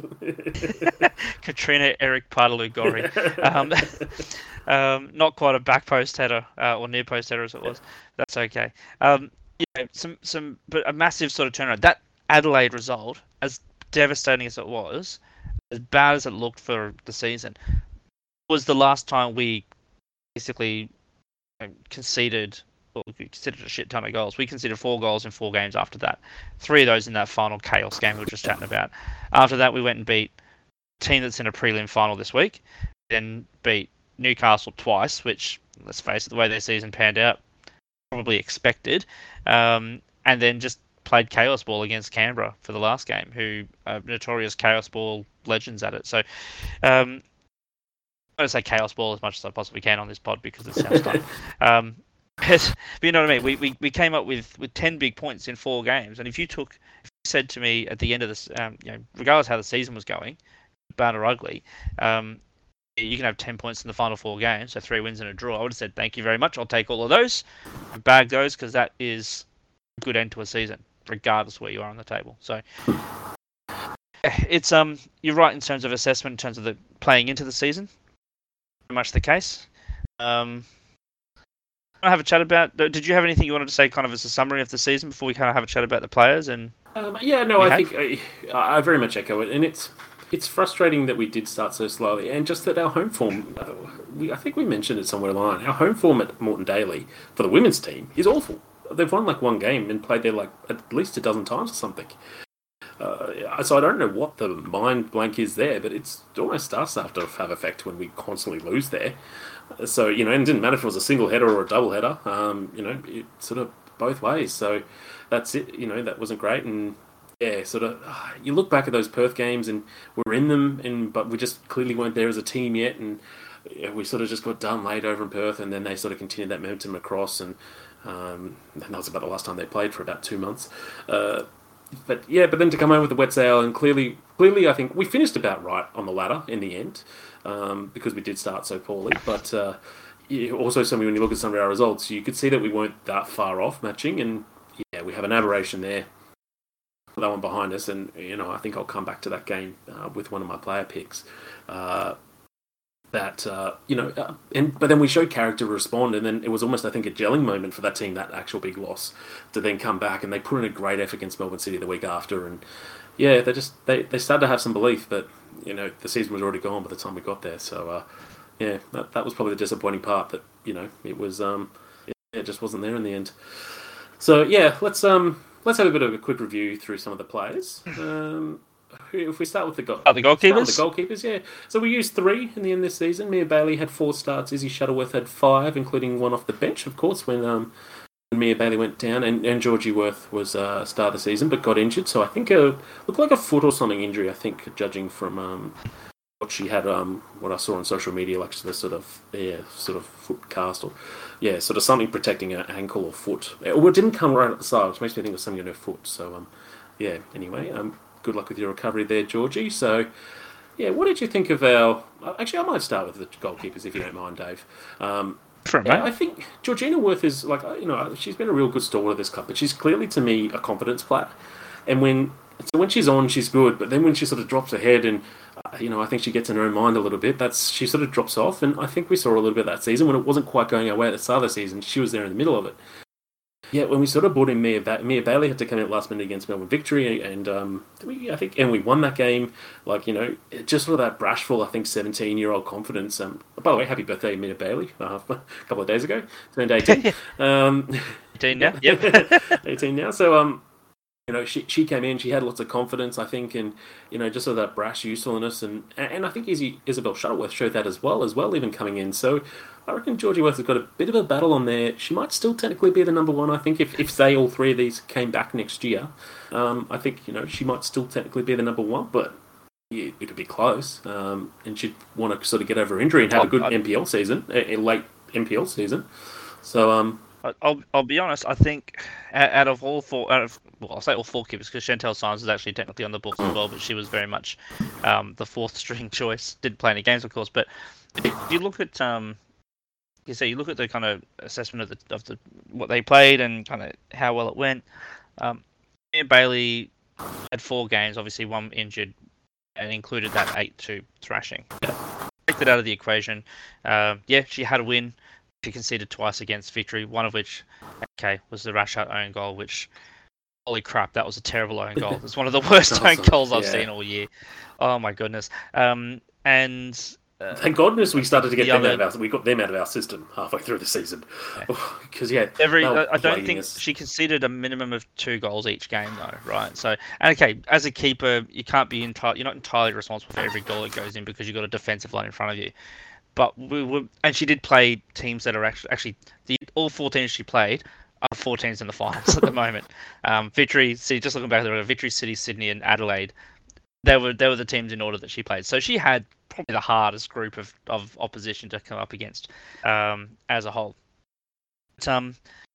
Katrina Eric Padalugori. Um, um, not quite a back post header uh, or near post header as it was. That's okay. Um, yeah, some some, but a massive sort of turnaround. That Adelaide result, as devastating as it was, as bad as it looked for the season, was the last time we basically um, conceded. Well, we considered a shit ton of goals. We conceded four goals in four games after that. Three of those in that final chaos game we were just chatting about. After that, we went and beat a team that's in a prelim final this week. Then beat Newcastle twice, which, let's face it, the way their season panned out, probably expected. Um, and then just played Chaos Ball against Canberra for the last game, who are notorious Chaos Ball legends at it. So, um, I don't say Chaos Ball as much as I possibly can on this pod because it sounds fun. Um, but, but you know what I mean? We, we we came up with, with ten big points in four games. And if you took, if you said to me at the end of this, um, you know, regardless how the season was going, bad or ugly, um, you can have ten points in the final four games, so three wins and a draw. I would have said, thank you very much. I'll take all of those and bag those because that is a good end to a season, regardless of where you are on the table. So it's um, you're right in terms of assessment, in terms of the playing into the season. Very much the case. Um, I have a chat about. Did you have anything you wanted to say, kind of as a summary of the season, before we kind of have a chat about the players? And Um, yeah, no, You I have? think I, I very much echo it, and it's it's frustrating that we did start so slowly, and just that our home form. Uh, we, I think we mentioned it somewhere along. Our home form at Moreton Daily for the women's team is awful. They've won like one game and played there like at least a dozen times or something. Uh, so I don't know what the mind blank is there, but it's almost starts to have to have effect when we constantly lose there. So, you know, and it didn't matter if it was a single header or a double header, um, you know, it sort of both ways. So that's it, you know, that wasn't great. And yeah, sort of, uh, you look back at those Perth games and we're in them, and but we just clearly weren't there as a team yet. And yeah, we sort of just got done late over in Perth, and then they sort of continued that momentum across. And, um, and that was about the last time they played for about two months. Uh, But yeah, but then to come home with the wet sail, and clearly, clearly, I think we finished about right on the ladder in the end, um, because we did start so poorly. But uh, yeah, also, some when you look at some of our results, you could see that we weren't that far off matching, and yeah, we have an aberration there. That one behind us, and you know, I think I'll come back to that game uh, with one of my player picks. Uh, that uh, you know, uh, and but then we showed character to respond, and then it was almost, I think, a gelling moment for that team, that actual big loss, to then come back, and they put in a great effort against Melbourne City the week after, and yeah, they just they, they started to have some belief, but you know, the season was already gone by the time we got there, so uh, yeah, that that was probably the disappointing part, that you know, it was um, it, it just wasn't there in the end. So yeah, let's um let's have a bit of a quick review through some of the players. Um, If we start with the goal, oh, the goalkeepers, the goalkeepers, yeah. So we used three in the end this season. Mia Bailey had four starts. Izzy Shuttleworth had five, including one off the bench, of course, when um when Mia Bailey went down, and, and Georgie Worth was uh, star of the season, but got injured. So I think it looked like a foot or something injury. I think, judging from um what she had, um what I saw on social media, like the sort of yeah sort of foot cast, or yeah sort of something protecting her ankle or foot. It, it didn't come right at the side, which makes me think it was something in her foot. So um yeah. Anyway, um. Good luck with your recovery there, Georgie. So, yeah, what did you think of our... Actually, I might start with the goalkeepers, if you don't mind, Dave. Um, For a yeah, I think Georgina Worth is, like, you know, she's been a real good stalwart of this club, but she's clearly, to me, a confidence player. And when so when she's on, she's good, but then when she sort of drops her head and, uh, you know, I think she gets in her own mind a little bit, that's she sort of drops off. And I think we saw a little bit that season when it wasn't quite going our way at the start of the season. She was there in the middle of it. Yeah, when we sort of brought in Mia, ba- Mia Bailey had to come out last minute against Melbourne Victory, and um, we, I think, and we won that game. Like, you know, just sort of that bashful, I think, seventeen-year-old confidence. Um, by the way, happy birthday, Mia Bailey! Uh, a couple of days ago, turned eighteen. um, eighteen now, yep, eighteen now. So, um, you know, she she came in, she had lots of confidence, I think, and you know, just sort of that brash usefulness, and and I think Izzy, Isabel Shuttleworth showed that as well, as well, even coming in. So. I reckon Georgie Worth has got a bit of a battle on there. She might still technically be the number one, I think, if, if say, all three of these came back next year. Um, I think, you know, she might still technically be the number one, but yeah, it could be close. Um, and she'd want to sort of get over her injury and have a good I, M P L season, a, a late M P L season. So, um... I'll I'll be honest. I think out of all four, out of well, I'll say all four keepers, because Chantel Symes is actually technically on the books as well, but she was very much um, the fourth string choice. Didn't play any games, of course, but if you look at um, you say you look at the kind of assessment of the of the what they played and kind of how well it went. Um, Mia Bailey had four games, obviously one injured, and included that eight two thrashing. Take that out of the equation. Uh, yeah, she had a win. She conceded twice against Victory, one of which, okay, was the Rashad own goal, which, holy crap, that was a terrible own goal. It's one of the worst awesome. own goals I've yeah. seen all year. Oh my goodness. Um, and uh, thank goodness we started to get them other, out of our, we got them out of our system halfway through the season. Because yeah, yeah every I don't think us. She conceded a minimum of two goals each game though, right? So, and okay, as a keeper, you can't be entirely, you're not entirely responsible for every goal that goes in because you've got a defensive line in front of you. But we were, and she did play teams that are actually actually the all four teams she played are four teams in the finals at the moment. Um, Victory, see, just looking back there, Victory City, Sydney, and Adelaide. They were they were the teams in order that she played. So she had probably the hardest group of, of opposition to come up against um, as a whole. But, um,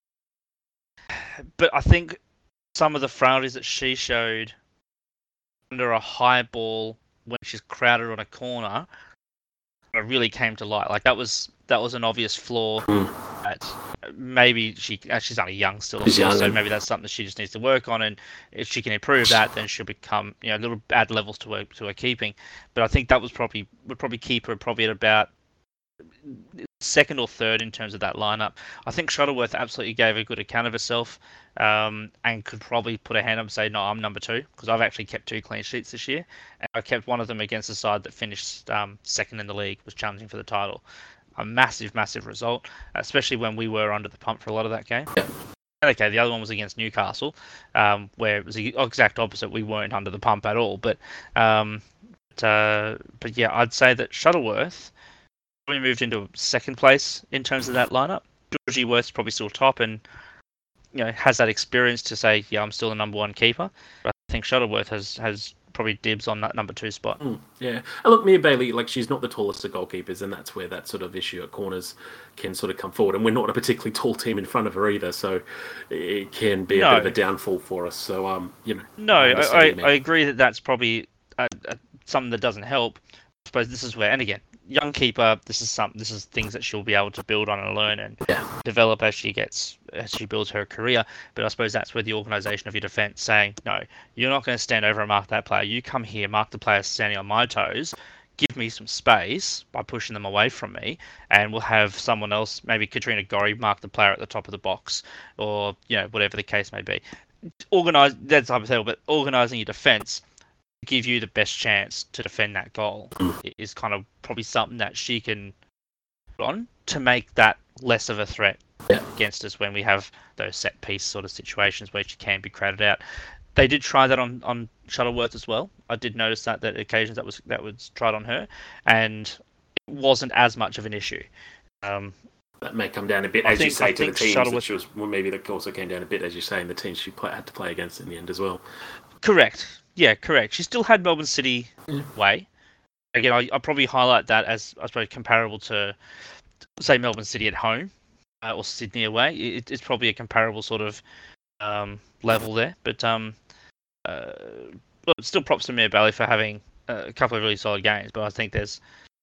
but I think some of the frailties that she showed under a high ball when she's crowded on a corner. It really came to light. Like that was that was an obvious flaw. Mm. That maybe she she's only young still, she's young, so maybe that's something that she just needs to work on. And if she can improve that, then she'll become you know little add levels to her to her keeping. But I think that was probably would probably keep her probably at about second or third in terms of that lineup. I think Shuttleworth absolutely gave a good account of herself, um, and could probably put her hand up and say, no, I'm number two, because I've actually kept two clean sheets this year. And I kept one of them against the side that finished um, second in the league, was challenging for the title. A massive, massive result, especially when we were under the pump for a lot of that game. Okay, the other one was against Newcastle, um, where it was the exact opposite. We weren't under the pump at all. But, um, but, uh, but yeah, I'd say that Shuttleworth we moved into second place in terms of that lineup. Georgie Worth's probably still top and you know has that experience to say, yeah, I'm still the number one keeper. But I think Shuttleworth has, has probably dibs on that number two spot. Mm, yeah. And look, Mia Bailey, like she's not the tallest of goalkeepers, and that's where that sort of issue at corners can sort of come forward. And we're not a particularly tall team in front of her either, so it can be a no. bit of a downfall for us. So, um, you know. No, I, I, I agree that that's probably uh, uh, something that doesn't help. I suppose this is where, and again, young keeper, this is some, this is things that she'll be able to build on and learn and yeah. develop as she gets, as she builds her career. But I suppose that's where the organisation of your defence saying, no, you're not going to stand over and mark that player. You come here, mark the player standing on my toes, give me some space by pushing them away from me, and we'll have someone else, maybe Katrina Gorry, mark the player at the top of the box, or you know whatever the case may be. Organise that's hypothetical, but organising your defence. Give you the best chance to defend that goal is kind of probably something that she can put on to make that less of a threat yeah. against us when we have those set piece sort of situations where she can be crowded out. They did try that on, on Shuttleworth as well. I did notice that that occasions that was that was tried on her, and it wasn't as much of an issue. Um, that may come down a bit, I as think, you say, I to the teams. Shuttleworth... Which was well, maybe that also came down a bit, as you say, in the teams she play, had to play against in the end as well. Correct. Yeah, correct. She still had Melbourne City yeah. way. Again, I I probably highlight that as I suppose comparable to, say, Melbourne City at home uh, or Sydney away. It, it's probably a comparable sort of um, level there. But um, uh, well, still props to Mia Bailey for having a couple of really solid games. But I think there's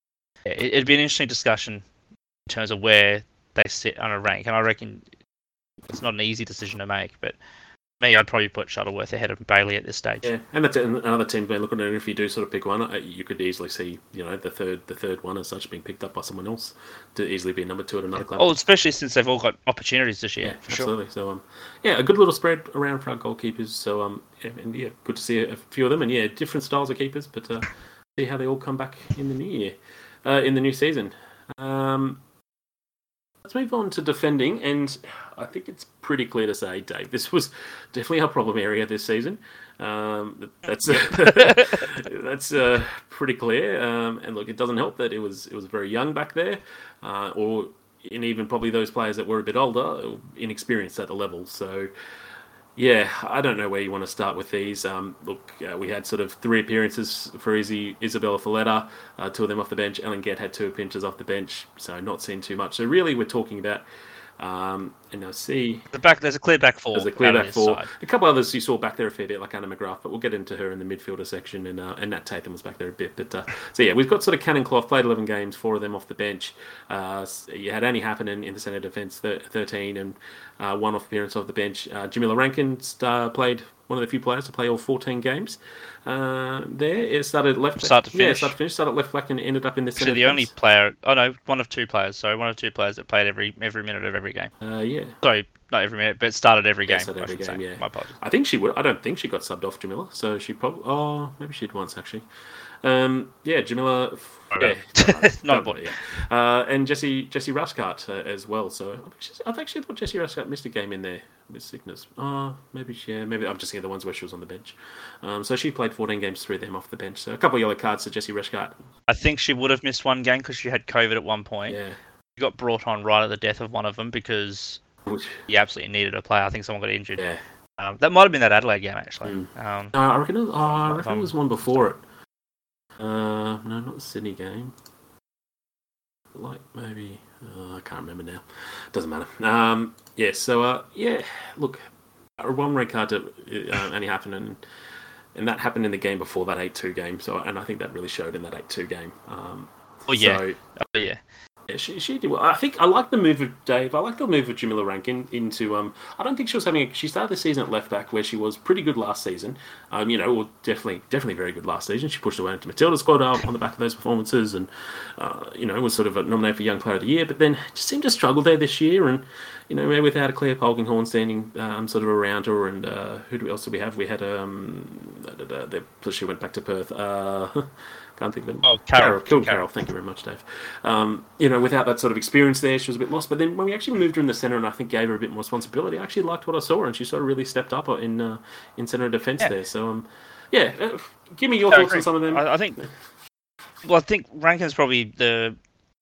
it, it'd be an interesting discussion in terms of where they sit on a rank, and I reckon it's not an easy decision to make, but. Me, I'd probably put Shuttleworth ahead of Bailey at this stage. Yeah, and that's another team we're looking at. If you do sort of pick one, you could easily see, you know, the third, the third one as such being picked up by someone else to easily be number two at another club. Oh, especially since they've all got opportunities this year. Yeah, for absolutely. Sure. So, um, yeah, a good little spread around for our goalkeepers. So, um, yeah, and yeah, good to see a, a few of them, and yeah, different styles of keepers, but uh, see how they all come back in the new year, uh, in the new season. Um. Let's move on to defending, and I think it's pretty clear to say, Dave, this was definitely our problem area this season. Um, that's uh, that's uh, pretty clear. Um, and look, it doesn't help that it was it was very young back there, uh, or and even probably those players that were a bit older, inexperienced at the level. So. Yeah, I don't know where you want to start with these. Um, look, uh, we had sort of three appearances for Izzy, Isabella Folletta, uh, two of them off the bench. Ellen Gett had two appearances off the bench, so not seen too much. So really, we're talking about, um, and I see... The back, there's a clear back four. There's a clear back four. Side. A couple others you saw back there a fair bit, like Anna McGrath, but we'll get into her in the midfielder section, and uh, and Nat Tatham was back there a bit. But uh, so yeah, we've got sort of Cannon Clough, played eleven games, four of them off the bench. Uh, you had Annie Happenin in the centre defence, thirteen, and uh, one off appearance off the bench. Uh, Jamila Rankin star, played one of the few players to play all fourteen games. Uh, there, it started left start to finish. Yeah, start to finish. Started left back and ended up in the centre. Actually, the only player. Oh no, one of two players. Sorry, one of two players that played every every minute of every game. Uh, yeah. Sorry, not every minute, but started every yeah, game. Started every game. Say. Yeah. My apologies. I think she would. I don't think she got subbed off Jamila, so she probably. Oh, maybe she did once actually. Um, yeah, Jamila. Yeah, not important. Yeah. Uh, and Jesse Jesse Ruscart uh, as well. So I've actually thought Jesse Ruscart missed a game in there with sickness. Oh, maybe she. Yeah, maybe I'm just thinking the ones where she was on the bench. Um, so she played fourteen games, three of them off the bench. So a couple of yellow cards to Jesse Ruscart. I think she would have missed one game because she had COVID at one point. Yeah, she got brought on right at the death of one of them because Which... he absolutely needed a player. I think someone got injured. Yeah, um, that might have been that Adelaide game actually. Mm. Um, uh, I reckon. It was, oh, I reckon um, it was one before it. Uh, no, not the Sydney game. Like maybe uh, I can't remember now. Doesn't matter. Um, yeah. So uh, yeah. Look, one red card to uh, Annie Happenin, and and that happened in the game before that eight two game. So and I think that really showed in that eight two game. Um, oh yeah. So, oh yeah. Yeah, she, she did well. I think I like the move of Dave. I like the move of Jamila Rankin into. Um, I don't think she was having. A, she started the season at left back where she was pretty good last season. Um, you know, well, definitely, definitely very good last season. She pushed her way into Matilda squad uh, on the back of those performances, and uh, you know, was sort of nominated for Young Player of the Year. But then just seemed to struggle there this year, and you know, without a Claire Polkinghorn standing um, sort of around her, and uh, who else did we have? We had um, the, the, she went back to Perth. Uh, Can't think of it. Oh, Carol. Carol. Carol. Thank you very much, Dave. Um, you know, without that sort of experience there, she was a bit lost. But then when we actually moved her in the centre and I think gave her a bit more responsibility, I actually liked what I saw, and she sort of really stepped up in uh, in centre of defence yeah. there. So, um, yeah, uh, give me your I thoughts agree. on some of them. I, I think. Well, I think Rankin's probably the.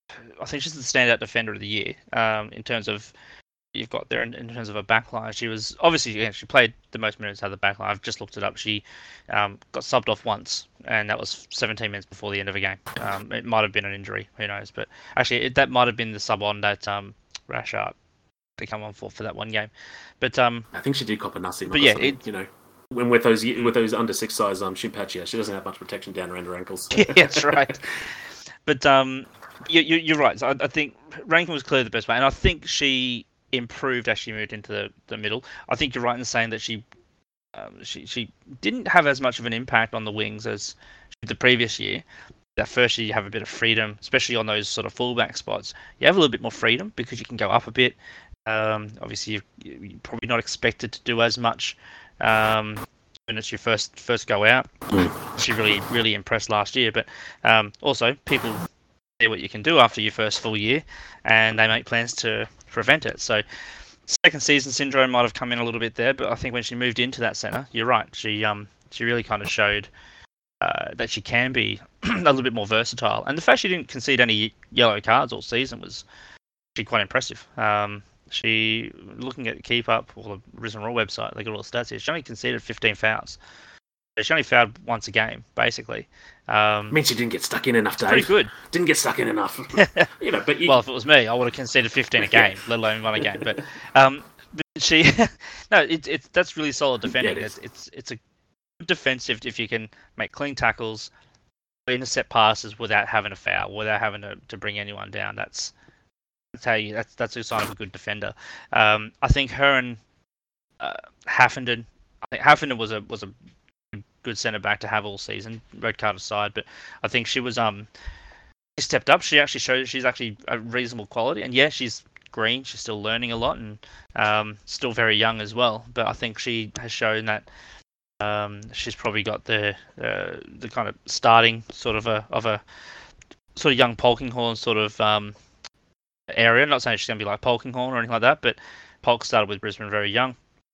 I think she's the standout defender of the year um, in terms of. You've got there in, in terms of a backline. She was obviously yeah, she played the most minutes out of the backline. I've just looked it up. She um, got subbed off once, and that was seventeen minutes before the end of a game. Um, it might have been an injury, who knows? But actually, it, that might have been the sub on that um, Rashard to come on for for that one game. But um, I think she did cop a nasty. But yeah, it, you know, when with those with those under six size um Shimpachi, she doesn't have much protection down around her ankles. Yeah, that's right. But um, you, you, you're right. So I, I think Rankin was clearly the best player, and I think she. Improved as she moved into the, the middle. I think you're right in saying that she, um, she she didn't have as much of an impact on the wings as the previous year. That first year you have a bit of freedom, especially on those sort of fullback spots. You have a little bit more freedom because you can go up a bit. Um, obviously, you're, you're probably not expected to do as much um, when it's your first first go out. She really really impressed last year, but um, also people see what you can do after your first full year, and they make plans to prevent it. So second season syndrome might have come in a little bit there, but I think when she moved into that centre, you're right. She um she really kind of showed uh, that she can be a little bit more versatile. And the fact she didn't concede any yellow cards all season was actually quite impressive. Um, she looking at Keep Up or the Brisbane Roar website, they got all the stats here. She only conceded fifteen fouls. She only fouled once a game, basically. Um, I mean, she didn't get stuck in enough, Dave. Pretty good. Didn't get stuck in enough. you know, but you... Well, if it was me, I would have conceded fifteen a game, yeah. let alone one a game. But, um, but she, no, it's it's that's really solid defending. Yeah, it it's it's it's a good defensive if you can make clean tackles, intercept passes without having a foul, without having to, to bring anyone down. That's that's how you that's that's a sign of a good defender. Um, I think her and uh, Haffenden. I think Haffenden was a was a good centre back to have all season, red card aside, but I think she was um she stepped up. She actually showed that she's actually a reasonable quality, and yeah, she's green. She's still learning a lot, and um still very young as well. But I think she has shown that um she's probably got the uh, the kind of starting sort of a of a sort of young Polkinghorn sort of um area. I'm not saying she's going to be like Polkinghorn or anything like that, but Polk started with Brisbane very young.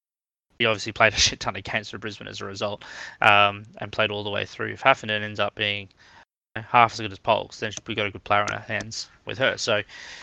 He obviously played a shit ton of games for Brisbane as a result, um, and played all the way through. If Haffenden ends up being half as good as Polks, then we've got a good player on our hands with her. So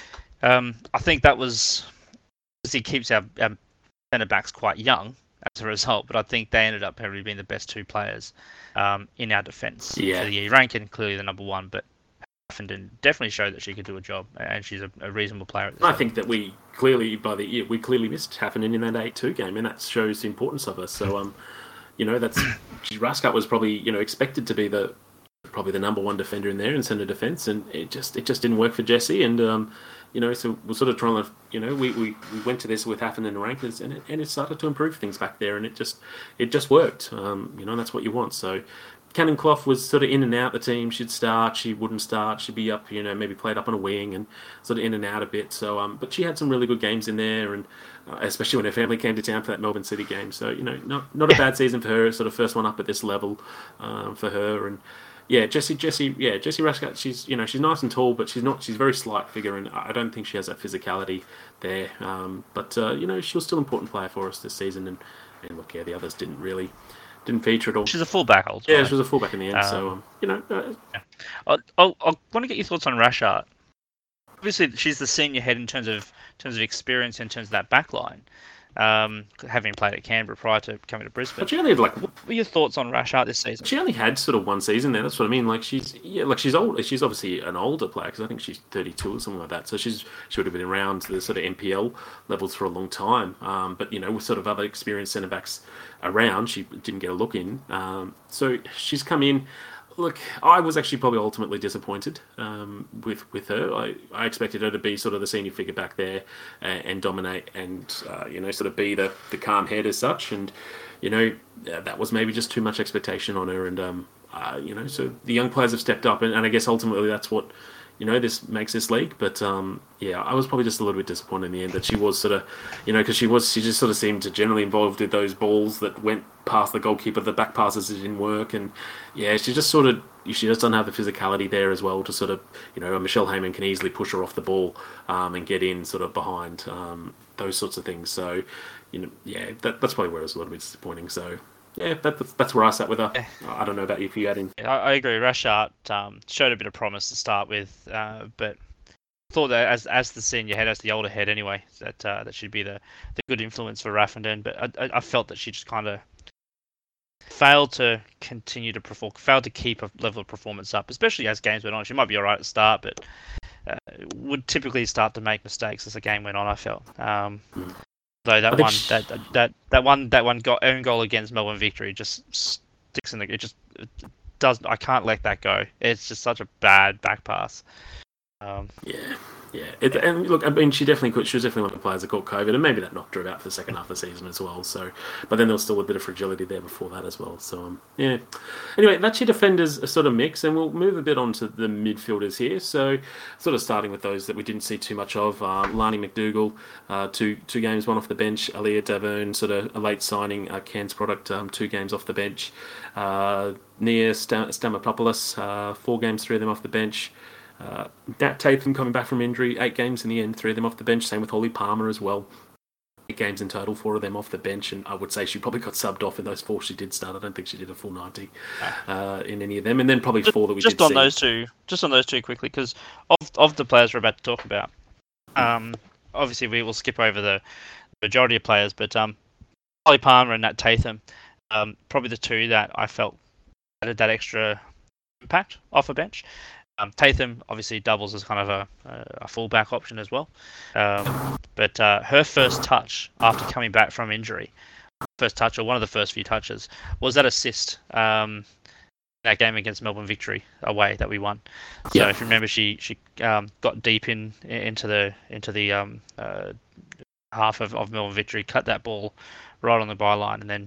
um, I think that was... He keeps our, our centre backs quite young as a result, but I think they ended up probably being the best two players um, in our defence yeah. for the year. Rankin, clearly the number one, but Haffenden definitely showed that she could do a job, and she's a, a reasonable player at this I level. think that we clearly, by the year, we clearly missed Haffenden in that eight two game, and that shows the importance of her. So, um, you know, that's Raskat was probably, you know, expected to be the probably the number one defender in there in centre defence, and it just it just didn't work for Jessie, and um, you know, so we're sort of trying to, you know, we, we, we went to this with Haffenden and Rankers, and it, and it started to improve things back there, and it just it just worked, um, you know, and that's what you want. So. Cannon Clough was sort of in and out the team. She'd start, she wouldn't start. She'd be up, you know, maybe played up on a wing and sort of in and out a bit. So, um, but she had some really good games in there, and uh, especially when her family came to town for that Melbourne City game. So, you know, not not a bad season for her. Sort of first one up at this level um, for her. And yeah, Jessie, Jessie, yeah, Jessie Raskat. She's, you know, she's nice and tall, but she's not. She's a very slight figure, and I don't think she has that physicality there. Um, but uh, you know, she was still an important player for us this season. And, and look, yeah, the others didn't really. Didn't feature at all. She's a fullback, ultimately. Yeah, she was a fullback in the end. Um, so, um, you know. Uh, yeah. I I want to get your thoughts on Rashard. Obviously, she's the senior head in terms of in terms of experience, in terms of that back line, um, having played at Canberra prior to coming to Brisbane. But she only had like. What were your thoughts on Rashard this season? She only had sort of one season there. That's what I mean. Like she's yeah, like she's old. She's obviously an older player because I think she's thirty-two or something like that. So she's she would have been around the sort of N P L levels for a long time. Um, but you know, with sort of other experienced centre backs around, she didn't get a look in. Um, so she's come in. Look, I was actually probably ultimately disappointed um, with with her. I, I expected her to be sort of the senior figure back there and, and dominate, and uh, you know, sort of be the, the calm head as such. And you know, that was maybe just too much expectation on her. And um, uh, you know, so the young players have stepped up, and, and I guess ultimately that's what you know this makes this league. But um, yeah, I was probably just a little bit disappointed in the end that she was sort of, you know, because she was she just sort of seemed to generally involved with those balls that went past the goalkeeper, the back passes that didn't work, and yeah, she just sort of she just doesn't have the physicality there as well to sort of, you know, Michelle Heyman can easily push her off the ball um, and get in sort of behind um, those sorts of things. So, you know, yeah, that, that's probably where it was a little bit disappointing. So. Yeah, that, that's that's where I sat with her. Yeah. I don't know about you if you had in. I, I agree. Rashart um, showed a bit of promise to start with, uh, but thought that as as the senior head, as the older head anyway, that uh, that she'd be the, the good influence for Raffenden. But I, I felt that she just kind of failed to continue to perform, failed to keep a level of performance up, especially as games went on. She might be alright at the start, but uh, would typically start to make mistakes as the game went on. I felt. Um, Mm. Though that I one, think that, that that that one, that one got own goal against Melbourne Victory just sticks in the. It just it does. I can't let that go. It's just such a bad back pass. Um, Yeah, yeah. It, and look, I mean, she definitely could. She was definitely one of the players that caught COVID, and maybe that knocked her out for the second half of the season as well. So, but then there was still a bit of fragility there before that as well. So, um, yeah. Anyway, that's your defenders a sort of mix, and we'll move a bit on to the midfielders here. So, sort of starting with those that we didn't see too much of. Uh, Lani McDougall, uh, two two games, one off the bench. Aaliyah Davern, sort of a late signing, uh, Cairns product, um, two games off the bench. Uh, Nia Stam- Stamatopoulos, uh, four games, three of them off the bench. Uh, Nat Tatham coming back from injury, eight games in the end, three of them off the bench. Same with Holly Palmer as well. Eight games in total, four of them off the bench, and I would say she probably got subbed off in those four she did start. I don't think she did a full ninety uh, in any of them, and then probably just, four that we just did on see. those two, just on those two quickly, because of of the players we're about to talk about, um, obviously we will skip over the majority of players, but um, Holly Palmer and Nat Tatham, um, probably the two that I felt added that extra impact off a bench. Um, Tatham obviously doubles as kind of a, a fullback option as well. Um, but uh, her first touch after coming back from injury, first touch or one of the first few touches, was that assist um, that game against Melbourne Victory away that we won. So Yeah. if you remember, she she um, got deep in into the into the um, uh, half of, of Melbourne Victory, cut that ball right on the byline, and then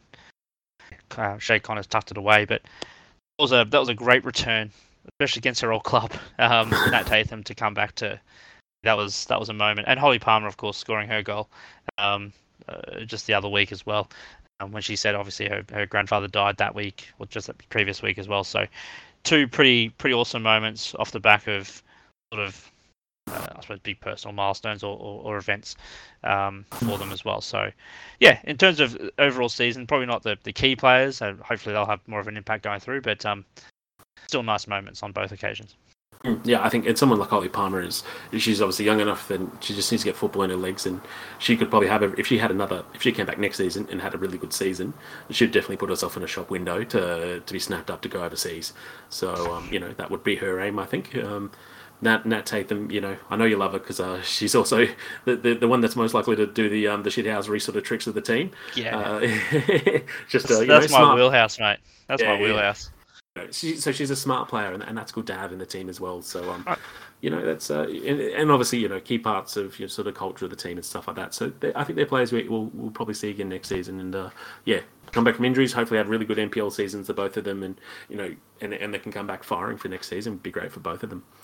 uh, Shay Connors tucked it away. But that was a that was a great return, especially against her old club, um, Nat Tatham, to come back to. That was that was a moment, and Holly Palmer, of course, scoring her goal um, uh, just the other week as well, um, when she said obviously her, her grandfather died that week, or just the previous week as well. So, two pretty pretty awesome moments off the back of sort of uh, I suppose big personal milestones or, or, or events um, for them as well. So, yeah, in terms of overall season, probably not the, the key players. So hopefully they'll have more of an impact going through, but um, still nice moments on both occasions. Yeah, I think it's someone like Holly Palmer is. She's obviously young enough, and she just needs to get football in her legs, and she could probably have a, if she had another, if she came back next season and had a really good season, she'd definitely put herself in a shop window to to be snapped up to go overseas. So um, you know that would be her aim, I think. Um, Nat, Nat Tatham, you know, I know you love her because uh, she's also the, the the one that's most likely to do the um, the shithousery sort of tricks of the team. Yeah, uh, just uh, you that's know, my smart. wheelhouse, mate. That's Yeah, my yeah. wheelhouse. She, so she's a smart player, and, and that's good to have in the team as well. So, um, Right. you know, that's uh, and, and obviously, you know, key parts of your sort of culture of the team and stuff like that. So, they, I think they're players we, we'll we'll probably see again next season. And uh, yeah, come back from injuries. Hopefully, have really good N P L seasons, the both of them, and you know, and and they can come back firing for next season. Would be great for both of them.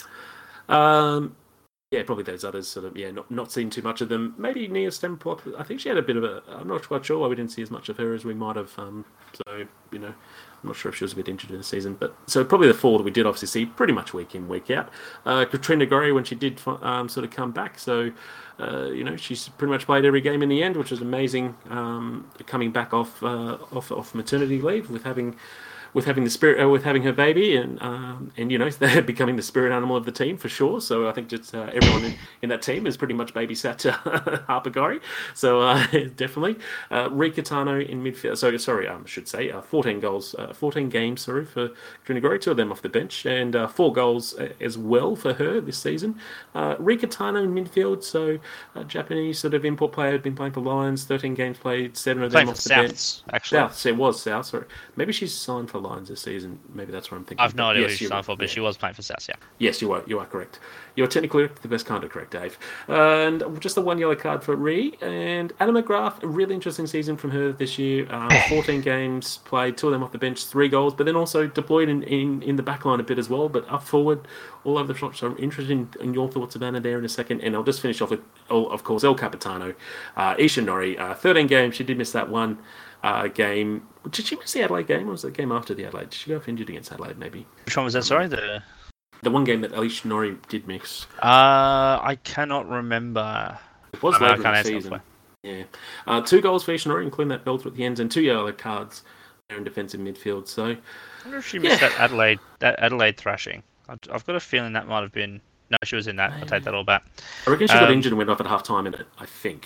Um, yeah, probably those others sort of yeah, not not seen too much of them. Maybe Nia Stempot. I think she had a bit of a. I'm not quite sure why we didn't see as much of her as we might have. Um, so you know. I'm not sure if she was a bit injured in the season, but so probably the four that we did obviously see pretty much week in, week out. Uh, Katrina Gorry when she did um, sort of come back, so uh, you know she's pretty much played every game in the end, which is amazing. Um, coming back off uh, off off maternity leave with having with having the spirit uh, with having her baby and um, and you know they're becoming the spirit animal of the team for sure. So I think just uh, everyone in, in that team is pretty much babysat uh, Harper Gorry. So uh, definitely uh, Rika Tano in midfield. So sorry, um, I should say uh, fourteen goals, uh, fourteen games. Sorry for Katrina Gorry, two of them off the bench, and uh, four goals uh, as well for her this season. Uh, Rika Tano in midfield. So a Japanese sort of import player, had been playing for Lions, thirteen games played, seven of them Playing off for the Souths, bench. actually. Souths, it was South. Sorry, maybe she's signed for the Lions this season. Maybe that's what I'm thinking. I've no But idea yes, who she's you're- signed for, but yeah. she was playing for South, yeah. Yes, you are. You are correct. You're technically the best kind of correct, Dave. And just the one yellow card for Ree. And Anna McGrath, a really interesting season from her this year. Um, fourteen games played, two of them off the bench, three goals, but then also deployed in, in, in the back line a bit as well, but up forward, all over the shop. So I'm interested in, in your thoughts about her there in a second. And I'll just finish off with, oh, of course, El Capitano. Uh, Isha Nori, uh, thirteen games. She did miss that one uh, game. Did she miss the Adelaide game, or was it the game after the Adelaide? Did she go off injured against Adelaide, maybe? Which one was that, sorry? The The one game that Alicia Nori did miss. Uh, I cannot remember. It was I mean, I later in can't the answer season. that Yeah. Uh, two goals for Isha Nori, including that belter at the ends, and two yellow cards there in defensive midfield. So, I wonder if she missed Yeah. that Adelaide that Adelaide thrashing. I've I've got a feeling that might have been. No, she was in that. I'll take that all back. I reckon she got Um, injured and went off at half time in it, I think.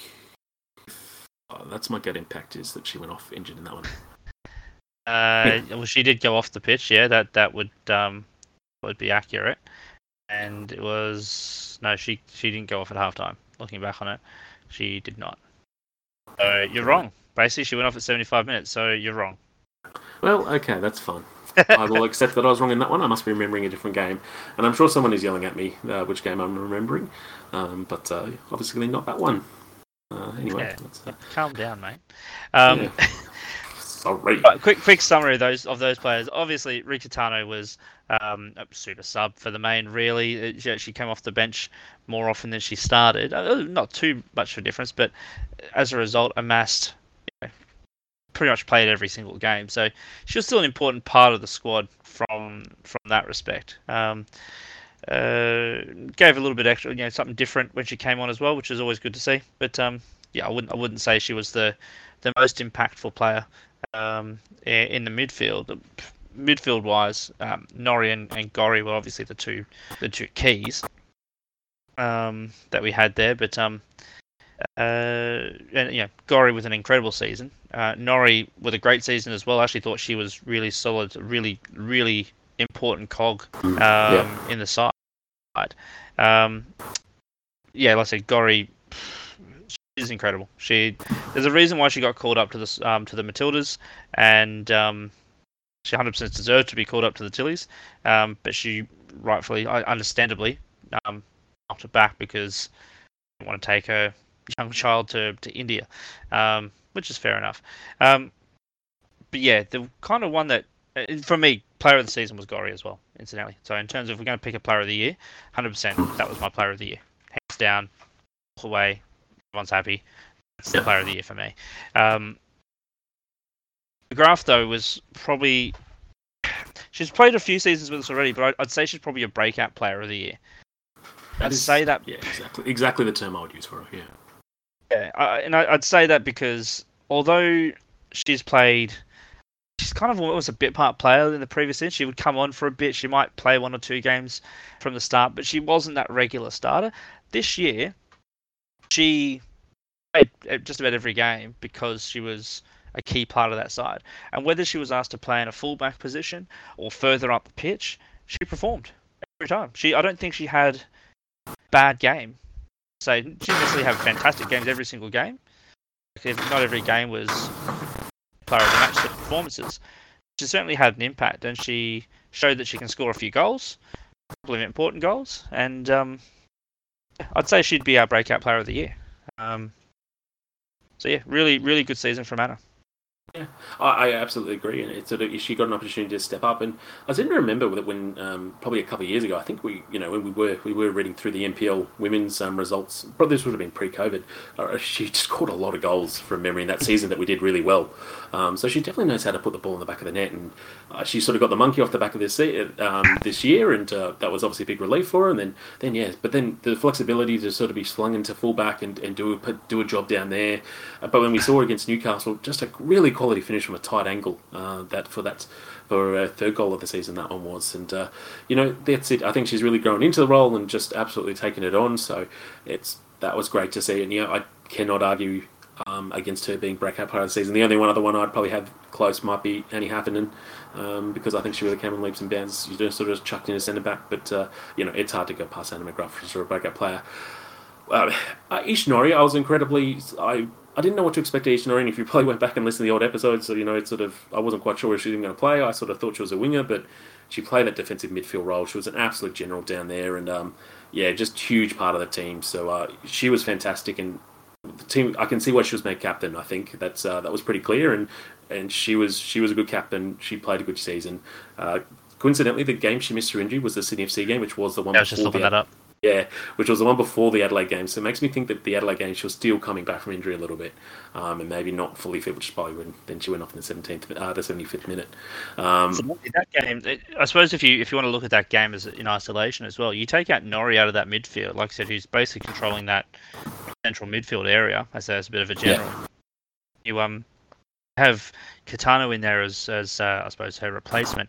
Uh, that's my gut impact, is that she went off injured in that one. Uh, well, she did go off the pitch. Yeah, that that would um would be accurate. And it was no, she she didn't go off at halftime. Looking back on it, she did not. So you're wrong. Basically, she went off at seventy-five minutes. So you're wrong. Well, okay, that's fine. I will accept that I was wrong in that one. I must be remembering a different game. And I'm sure someone is yelling at me uh, which game I'm remembering. Um, but uh, obviously not that one. Uh, anyway, Yeah. that's, uh, Calm down, mate. Um, yeah. Sorry. But quick, quick summary of those of those players. Obviously, Rika Tano was um, a super sub for the main. Really, Uh, she, she came off the bench more often than she started. Uh, not too much of a difference, but as a result, amassed you know, pretty much played every single game. So she was still an important part of the squad from from that respect. Um, uh, gave a little bit extra, you know, something different when she came on as well, which is always good to see. But um, yeah, I wouldn't I wouldn't say she was the the most impactful player um, i- in the midfield. Midfield wise, um, Norrie and, and Gorry were obviously the two the two keys um, that we had there. But um, uh, and yeah, Gorry with an incredible season. Uh, Norrie with a great season as well. I actually thought she was really solid, really really important cog um, Yeah. in the side. Um, yeah, like I said, Gorry is incredible. She there's a reason why she got called up to the um, to the Matildas, and um, she one hundred percent deserved to be called up to the Tillies. Um, but she rightfully, I- understandably, um, knocked it back because they want to take her young child to to India, um, which is fair enough. Um, but yeah, the kind of one that uh, for me, player of the season was Gorry as well, incidentally. So in terms of we're going to pick a player of the year, one hundred percent that was my player of the year. Hands down, all the way, everyone's happy. That's the Yeah. player of the year for me. Um, McGrath, though, was probably... She's played a few seasons with us already, but I'd, I'd say she's probably a breakout player of the year. That I'd is- say that... Yeah, exactly. Exactly the term I would use for her, yeah. Yeah, I, and I, I'd say that because although she's played... She's kind of almost a bit part player in the previous season. She would come on for a bit. She might play one or two games from the start, but she wasn't that regular starter. This year, she played just about every game because she was a key part of that side. And whether she was asked to play in a fullback position or further up the pitch, she performed every time. She, I don't think she had a bad game. So she didn't necessarily have fantastic games every single game. Like, not every game was player of the match performances. She certainly had an impact, and she showed that she can score a few goals, a couple of important goals, and um, I'd say she'd be our breakout player of the year. Um, so yeah, really, really good season from Anna. Yeah, I, I absolutely agree. And it's sort of, she got an opportunity to step up, and I seem to remember that when um, probably a couple of years ago, I think we, you know, when we were we were reading through the N P L women's um, results. Probably this would have been pre-COVID. Uh, she just scored a lot of goals from memory in that season that we did really well. Um, so she definitely knows how to put the ball in the back of the net, and uh, she sort of got the monkey off the back of this se- um, this year, and uh, that was obviously a big relief for her. And then, then yeah, but then the flexibility to sort of be slung into fullback and, and do a do a job down there. Uh, but when we saw her against Newcastle, just a really quality finish from a tight angle. Uh, that for that for her third goal of the season, that one was, and uh, you know that's it. I think she's really grown into the role and just absolutely taken it on. So it's that was great to see, and you know I cannot argue um, against her being breakout player of the season. The only one other one I'd probably have close might be Annie Haffenden, um, because I think she really came in leaps and bounds. You just sort of chucked in a centre back, but uh, you know it's hard to go past Anna McGrath for a breakout player. Uh, uh, Ish Norrie, I was incredibly. I I didn't know what to expect of Ishinorin. If you probably went back and listened to the old episodes, so you know, it's sort of I wasn't quite sure where she was going to play. I sort of thought she was a winger, but she played that defensive midfield role. She was an absolute general down there, and um, yeah, just huge part of the team. So uh, she was fantastic, and the team. I can see why she was made captain. I think that's uh, that was pretty clear, and and she was she was a good captain. She played a good season. Uh, coincidentally, the game she missed her injury was the Sydney F C game, which was the one. Yeah, I was just looking the, that up. Yeah, which was the one before the Adelaide game. So it makes me think that the Adelaide game she was still coming back from injury a little bit, um, and maybe not fully fit, which is probably when then she went off in the seventeenth, uh, the seventy-fifth minute. Um, so that game, I suppose, if you if you want to look at that game as in isolation as well, you take out Norrie out of that midfield, like I said, who's basically controlling that central midfield area as, as a bit of a general. Yeah. You um have Kitano in there as as uh, I suppose her replacement.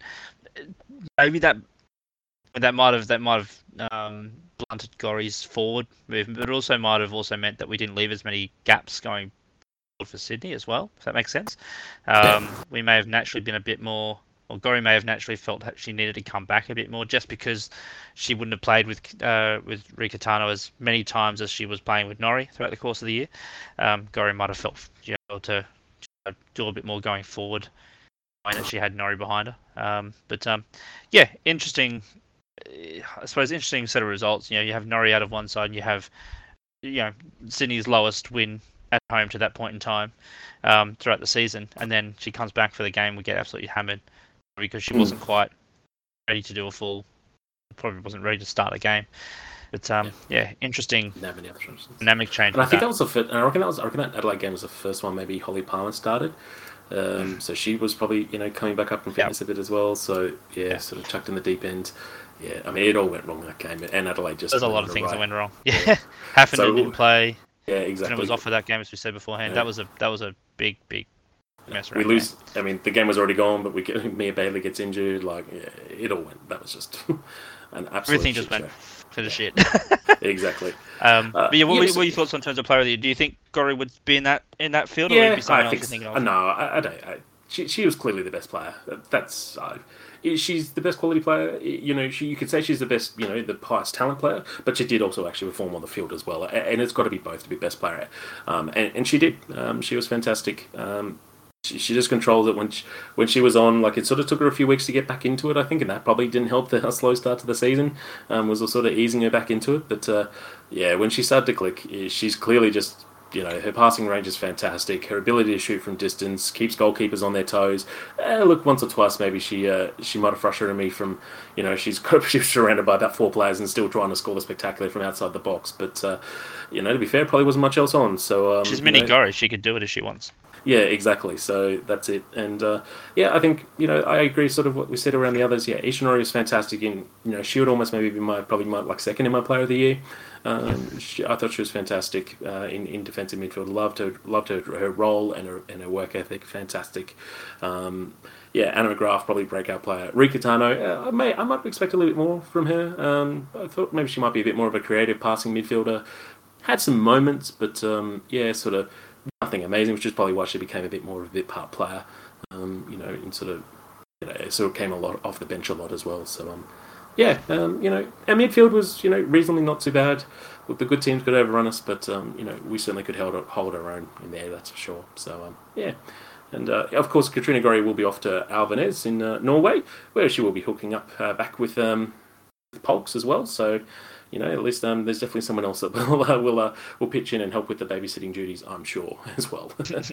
Maybe that that might have that might have um, blunted Gorry's forward movement, but it also might have also meant that we didn't leave as many gaps going forward for Sydney as well. If that makes sense, um, we may have naturally been a bit more. Or Gorry may have naturally felt that she needed to come back a bit more, just because she wouldn't have played with uh, with Rikitano as many times as she was playing with Norrie throughout the course of the year. Um, Gorry might have felt you know, to, to do a bit more going forward, knowing that she had Norrie behind her. Um, but um, yeah, interesting. I suppose interesting set of results. You know, you have Norrie out of one side, and you have you know Sydney's lowest win at home to that point in time um, throughout the season, and then she comes back for the game. We get absolutely hammered because she mm. wasn't quite ready to do a full. Probably wasn't ready to start a game. But um, yeah. yeah, interesting dynamic change. And I think that. that was the first, and I reckon that was I reckon that Adelaide game was the first one. Maybe Holly Palmer started. Um, so she was probably you know coming back up in fitness yep. a bit as well. So yeah, yeah, sort of chucked in the deep end. Yeah, I mean, it all went wrong that game, and Adelaide just... There's a lot of things right. that went wrong. Yeah, Haffenden so, didn't play. Yeah, exactly. And it was off for that game, as we said beforehand. Yeah. That was a that was a big, big mess. We lose... Game. I mean, the game was already gone, but we get, Mia Bailey gets injured. Like, yeah, it all went... That was just an absolute Everything just went show. to the shit. Exactly. Um, uh, but yeah, what, yes. were your thoughts in terms of player of the year? Do you think Gorry would be in that in that field, or yeah, would it be someone I else think, thinking of? of? No, I, I don't... I, she, she was clearly the best player. That's... Uh, she's the best quality player. You know, she, you could say she's the best, you know, the highest talent player, but she did also actually perform on the field as well. And it's got to be both to be best player. Um, and, and she did. Um, she was fantastic. Um, she, she just controlled it when she, when she was on. Like, it sort of took her a few weeks to get back into it, I think, and that probably didn't help the slow start to the season. Um, was sort of easing her back into it. But, uh, yeah, when she started to click, she's clearly just... You know, her passing range is fantastic. Her ability to shoot from distance keeps goalkeepers on their toes. Uh, look, once or twice maybe she uh, she might have frustrated me from, you know, she's she's surrounded by about four players and still trying to score the spectacular from outside the box. But, uh, you know, to be fair, probably wasn't much else on. So um, she's mini you know, Gorry. She could do it if she wants. Yeah, exactly. So that's it. And, uh, yeah, I think, you know, I agree sort of what we said around the others. Yeah, Ishinoori is fantastic. In, you know, she would almost maybe be my, probably my, like, second in my player of the year. Um, she, I thought she was fantastic uh, in, in defensive midfield. Loved her, loved her, her role and her, and her work ethic. Fantastic. Um, yeah, Anna McGrath, probably breakout player. Rika Tano, uh, I, may, I might expect a little bit more from her. Um, I thought maybe she might be a bit more of a creative passing midfielder. Had some moments, but, um, yeah, sort of... Nothing amazing, which is probably why she became a bit more of a bit part player. Um, you know, and sort of, you know, sort of came a lot off the bench a lot as well. So, um, yeah, um, you know, our midfield was, you know, reasonably not too bad. Look, the good teams could overrun us, but um, you know, we certainly could hold hold our own in there. That's for sure. So, um, yeah, and uh, of course, Katrina Gorry will be off to Alvarez in uh, Norway, where she will be hooking up uh, back with um, Polks as well. So. You know, at least um, there's definitely someone else that will uh, will uh, will pitch in and help with the babysitting duties, I'm sure, as well.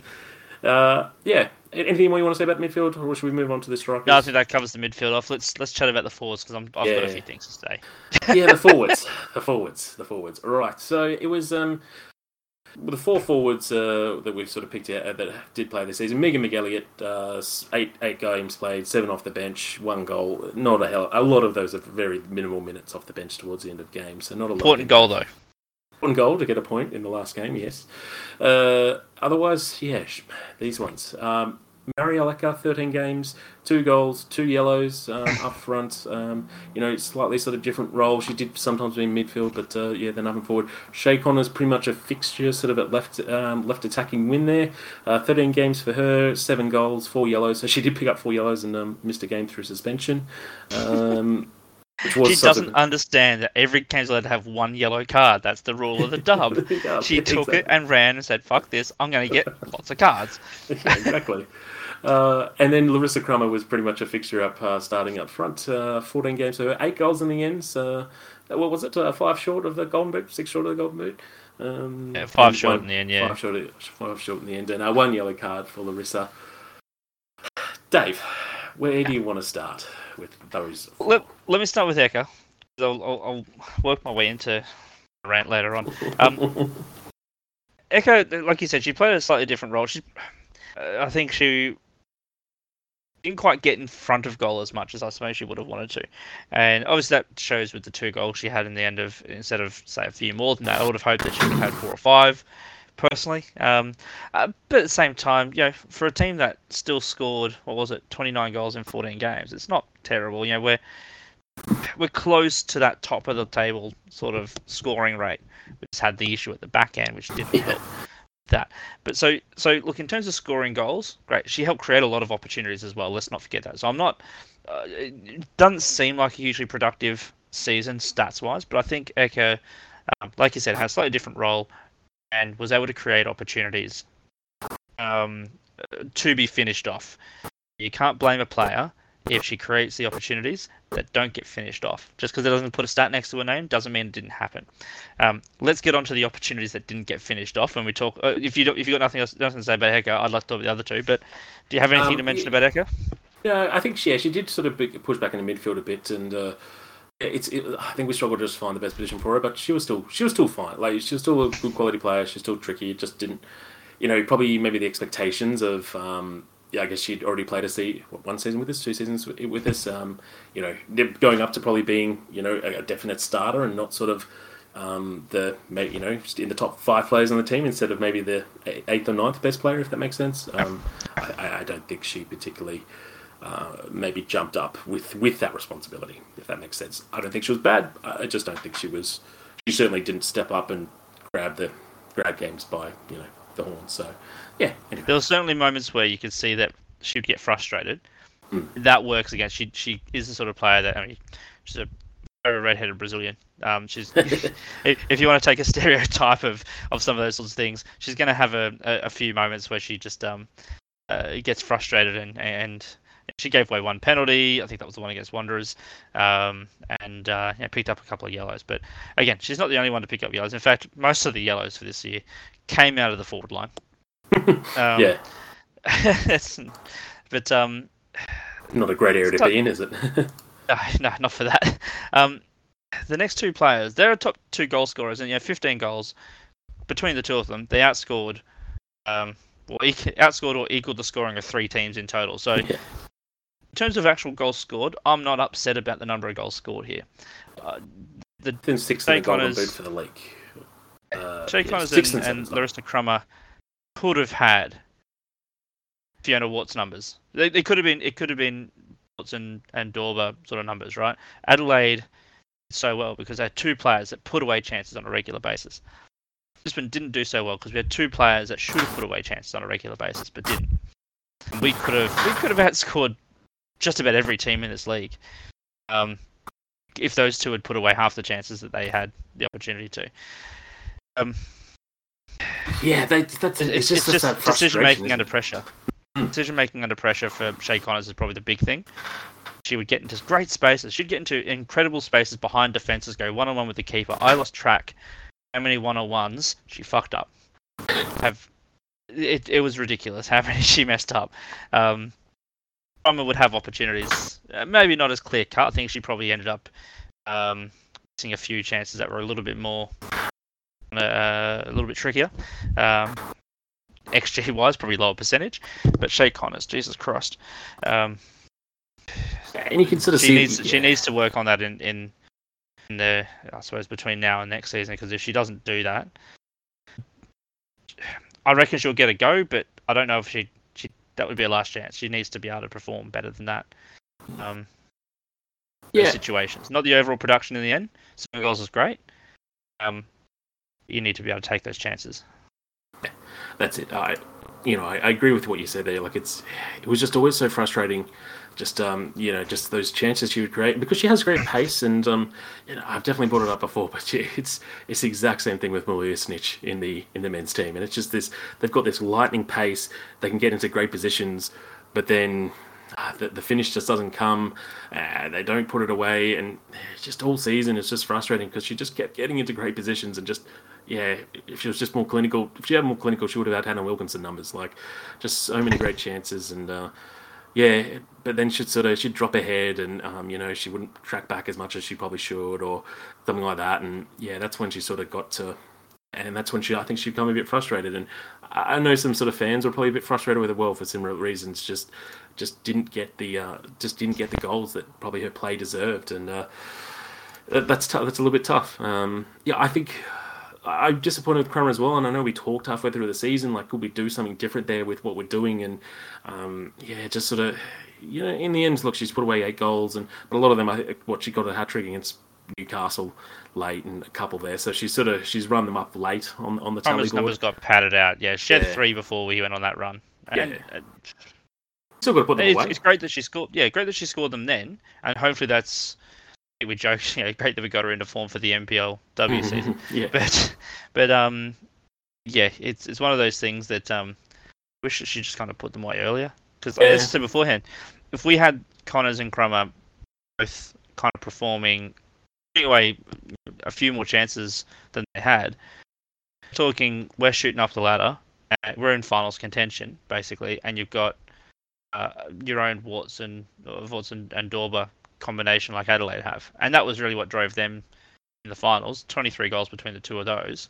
uh, yeah. Anything more you want to say about midfield, or should we move on to the strikers? No, I think that covers the midfield off. Let's let's chat about the forwards because I've yeah. got a few things to say. yeah, the forwards, the forwards, the forwards. All right. So it was um, the four forwards uh, that we've sort of picked out uh, that did play this season. Megan McElligott, uh, eight eight games played, seven off the bench, one goal. Not a hell. A lot of those are very minimal minutes off the bench towards the end of games. So not a lot. Important goal though. Important goal to get a point in the last game. Yes. Uh, otherwise, yeah, these ones. Um, Marieleka, thirteen games, two goals, two yellows um, up front. Um, you know, slightly sort of different role. She did sometimes be in midfield, but uh, yeah, then up and forward. Shay Connor's pretty much a fixture, sort of at left um, left attacking win there. Uh, thirteen games for her, seven goals, four yellows. So she did pick up four yellows and um, missed a game through suspension. Um, Which was she doesn't subsequent... understand that every game's allowed to have one yellow card. That's the rule of the dub. Yeah, She took exactly. it and ran and said, "Fuck this! I'm going to get lots of cards." Yeah, exactly. Uh, and then Larissa Crummer was pretty much a fixture up, uh, starting up front. Uh, fourteen games, so eight goals in the end. So, what was it? Uh, five short of the Golden Boot, six short of the Golden Boot. Um, Yeah, five and short one- in the end. Yeah. Five short, of- five short in the end, and uh, one yellow card for Larissa. Dave, where do you want to start with those? Let, let me start with Echo. I'll, I'll, I'll work my way into a rant later on. Um, Echo, like you said, she played a slightly different role. She, uh, I think she didn't quite get in front of goal as much as I suppose she would have wanted to. And obviously that shows with the two goals she had in the end of, instead of, say, a few more than that, I would have hoped that she would have had four or five, personally. Um, uh, but at the same time, you know, for a team that still scored, what was it, twenty-nine goals in fourteen games, it's not terrible. You know, we're, we're close to that top of the table sort of scoring rate. We just had the issue at the back end, which didn't help that. But so, so look, in terms of scoring goals, great. She helped create a lot of opportunities as well. Let's not forget that. So I'm not, uh, it doesn't seem like a hugely productive season stats-wise, but I think Echo, um, like you said, has a slightly different role and was able to create opportunities um, to be finished off. You can't blame a player if she creates the opportunities that don't get finished off. Just because it doesn't put a stat next to her name doesn't mean it didn't happen. Um, let's get on to the opportunities that didn't get finished off when we talk. Uh, if you don't, if you got nothing else, nothing to say about Echo, I'd like to talk about the other two. But do you have anything Um, to mention yeah. about Echo? Yeah, I think she, yeah, she did sort of big- push back in the midfield a bit, and uh, it's. It, I think we struggled to just find the best position for her, but she was still she was still fine. Like she was still a good quality player. She's still tricky. It just didn't, you know, probably maybe the expectations of. Um, yeah, I guess she'd already played a se- what, one season with us, two seasons with with us. Um, you know, going up to probably being you know a, a definite starter and not sort of um, the you know just in the top five players on the team instead of maybe the eighth or ninth best player, if that makes sense. Um, I, I don't think she particularly. Uh, maybe jumped up with, with that responsibility, if that makes sense. I don't think she was bad. I just don't think she was. She certainly didn't step up and grab the grab games by you know the horn. So yeah. Anyway. There were certainly moments where you could see that she would get frustrated. Mm. That works again. She she is the sort of player that I mean, she's a very redheaded Brazilian. Um, she's if you want to take a stereotype of, of some of those sorts of things, she's going to have a, a, a few moments where she just um uh, gets frustrated and and. She gave away one penalty. I think that was the one against Wanderers, um, and uh, yeah, picked up a couple of yellows. But again, she's not the only one to pick up yellows. In fact, most of the yellows for this year came out of the forward line. Um, yeah. but um, not a great area to tough. be in, is it? uh, no, not for that. Um, the next two players, they're top two goal scorers, and you know, fifteen goals between the two of them. They outscored, um, or outscored or equaled the scoring of three teams in total. So. Yeah. In terms of actual goals scored, I'm not upset about the number of goals scored here. Uh, the Then sixth in Shay the Golden Connors, Boot for the league. Uh, Shay yeah, Connors sixth and, and and seventh. Larissa Crummer could have had Fiona Watt's numbers. They, they could have been. It could have been Watts and, and Dorber sort of numbers, right? Adelaide did so well because they had two players that put away chances on a regular basis. Brisbane didn't do so well because we had two players that should have put away chances on a regular basis but didn't. We could have. We could have outscored just about every team in this league, um, if those two had put away half the chances that they had the opportunity to. Um, Yeah, they, that's it's, it's, it's just, just that decision making frustration, under isn't it? pressure. Decision making under pressure for Shay Connors is probably the big thing. She would get into great spaces. She'd get into incredible spaces behind defenses, go one on one with the keeper. I lost track how many one on ones she fucked up. Have it? It was ridiculous how many she messed up. Um, Crummer would have opportunities, uh, maybe not as clear cut. I think she probably ended up um, missing a few chances that were a little bit more, uh, a little bit trickier. Um, X G wise, probably lower percentage, but Shay Connors, Jesus Christ, um, Yeah, and you can sort of she see needs yeah. she needs to work on that in in, in the I suppose between now and next season, because if she doesn't do that, I reckon she'll get a go, but I don't know if she. That would be a last chance. She needs to be able to perform better than that. Um, Yeah. those situations, not the overall production in the end. Seven goals is great. Um, you need to be able to take those chances. That's it. I, you know, I, I agree with what you said there. Like it's, it was just always so frustrating just um, you know, just those chances she would create because she has great pace, and um, you know, I've definitely brought it up before, but she, it's it's the exact same thing with Malia Snitch in the in the men's team, and it's just this they've got this lightning pace, they can get into great positions, but then uh, the, the finish just doesn't come, uh, they don't put it away, and just all season it's just frustrating because she just kept getting into great positions and just. Yeah, if she was just more clinical, if she had more clinical, she would have had Hannah Wilkinson numbers. Like, just so many great chances, and uh, yeah, but then she'd sort of she'd drop her head, and um, you know she wouldn't track back as much as she probably should, or something like that. And yeah, that's when she sort of got to, and that's when she I think she become a bit frustrated. And I know some sort of fans were probably a bit frustrated with her, well, for similar reasons. Just just didn't get the uh, just didn't get the goals that probably her play deserved, and uh, that's t- that's a little bit tough. Um, yeah, I think. I'm disappointed with Crummer as well, and I know we talked halfway through the season, like, could we do something different there with what we're doing? And um, yeah, just sort of, you know, in the end, look, she's put away eight goals, and but a lot of them, I think, what she got a hat trick against Newcastle late, and a couple there, so she's sort of she's run them up late on on the tally Crummer's board. numbers got padded out. Yeah, she had Yeah. three before we went on that run. And, Yeah. and Still got to put them it's, away. it's great that she scored. Yeah, great that she scored them then, and hopefully that's. We joke, you know, great that we got her into form for the N P L W season. Yeah. But, but um, yeah, it's it's one of those things that um, wish that she just kind of put them away earlier. Because Yeah. as I said beforehand, if we had Connors and Crummer both kind of performing, giving away a few more chances than they had, talking we're shooting up the ladder, and we're in finals contention basically, and you've got uh, your own Watson, Watson and Dorber combination like Adelaide have, and that was really what drove them in the finals. twenty-three goals between the two of those.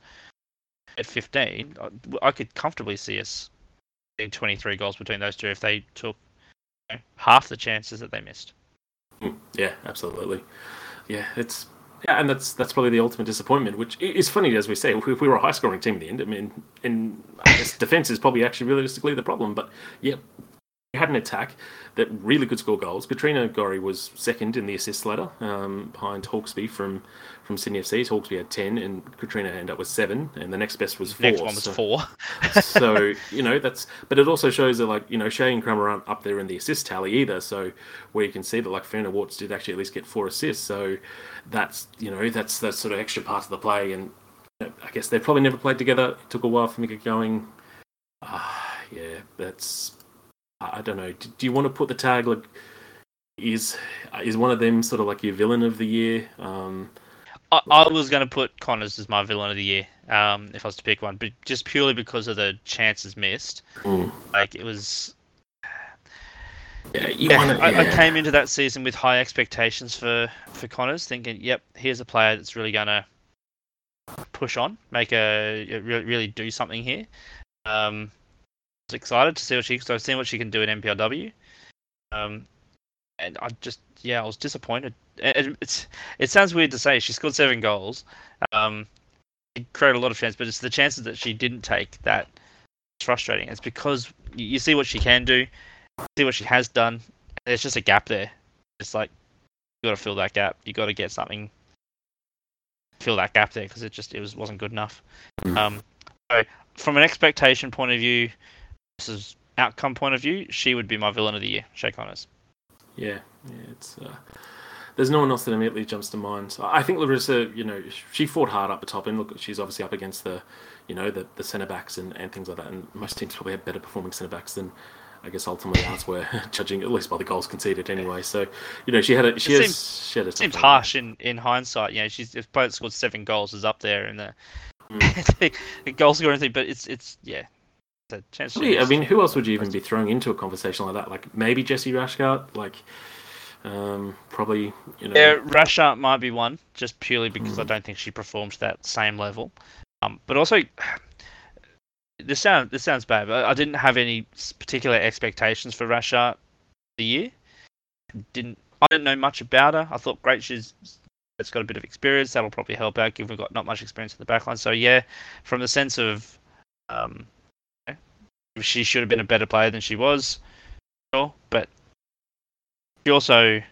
At fifteen, I could comfortably see us getting twenty-three goals between those two if they took you know, half the chances that they missed. Yeah, absolutely. Yeah, it's yeah, and that's that's probably the ultimate disappointment. Which is funny, as we say, if we were a high scoring team in the end. I mean, in I guess defense is probably actually realistically the problem. But yeah, we had an attack that really could score goals. Katrina Gorry was second in the assist ladder, um, behind Hawkesby from, from Sydney F C. Hawkesby had ten, and Katrina ended up with seven, and the next best was four. Next one was so, four. so you know that's, but it also shows that like you know Shay and Crummer aren't up there in the assist tally either. So where you can see that like Fiona Watts did actually at least get four assists. So that's you know that's that's sort of extra part of the play, and you know, I guess they've probably never played together. It took a while for me to get going. Ah, uh, yeah, that's. I don't know. Do you want to put the tag like is is one of them sort of like your villain of the year? Um, I, I was going to put Connors as my villain of the year, um, if I was to pick one, but just purely because of the chances missed. Mm. Like it was. Yeah, you yeah, wanna, yeah. I, I came into that season with high expectations for for Connors, thinking, "Yep, here's a player that's really going to push on, make a really really do something here." Um, excited to see what she so I've seen what she can do in N P L W, um, and I just yeah I was disappointed. It, it's it sounds weird to say she scored seven goals, um, it created a lot of chances, but it's the chances that she didn't take that is frustrating. It's because you, you see what she can do, see what she has done. And there's just a gap there. It's like you got to fill that gap. You got to get something fill that gap there because it just it was wasn't good enough. Mm. Um, so from an expectation point of view. Versus outcome point of view, she would be my villain of the year, Shay Connors. Yeah, yeah, it's uh, there's no one else that immediately jumps to mind. So I think Larissa, you know, she fought hard up the top, and look, she's obviously up against the, you know, the, the centre backs and, and things like that. And most teams probably have better performing centre backs than I guess ultimately ours were, judging at least by the goals conceded anyway. So you know, she had a she it has seems, she had a seems time. harsh in, in hindsight. You know, she's if player that scored seven goals is up there in the, mm. the goal scoring thing, but it's it's yeah. Really, I mean, who else would you even be throwing into a conversation like that? Like maybe Jessie Rashgart, like um, probably you know. Yeah, Rashgart might be one, just purely because mm. I don't think she performs that same level. Um, but also, this sounds this sounds bad, but I didn't have any particular expectations for Rashgart the year. Didn't I didn't know much about her. I thought great, she's it's got a bit of experience. That'll probably help out, given we've got not much experience in the backline. So yeah, from the sense of um. She should have been a better player than she was, sure, but she also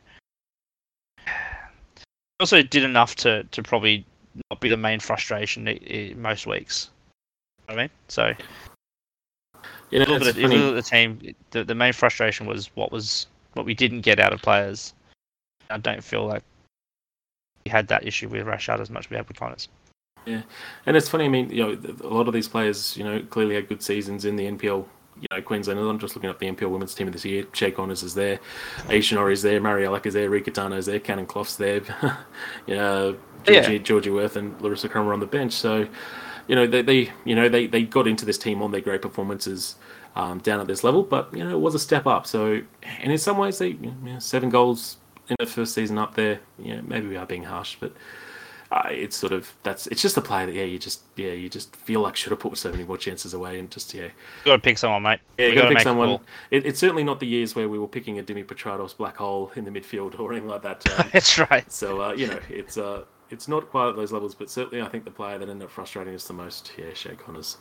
also did enough to, to probably not be the main frustration in most weeks. You know what I mean, so you know, if you look at the team, the, the main frustration was what was what we didn't get out of players. I don't feel like we had that issue with Rashad as much as we had with Connors. Yeah, and it's funny. I mean, you know, a lot of these players, you know, clearly had good seasons in the N P L. You know, Queensland. I'm just looking up the N P L women's team of this year. Shea Connors is there, Aisha Norrie is there, Mariella is there, Rika Tano is there, Cannon Clough's there. you know, Georgie, yeah. Georgie Worth and Larissa Crummer on the bench. So, you know, they, they you know they, they got into this team on their great performances um, down at this level, but you know, it was a step up. So, and in some ways, they you know, seven goals in the first season up there. You know, maybe we are being harsh, but. Uh, it's sort of that's it's just a play that yeah you just yeah you just feel like should have put so many more chances away and just yeah you got to pick someone, mate. Yeah, you got got to pick someone. It, it's certainly not the years where we were picking a Dimi Petrados black hole in the midfield or anything like that. Um, That's right. So uh, you know it's uh it's not quite at those levels, but certainly I think the player that ended up frustrating us the most, yeah, Shea Connors.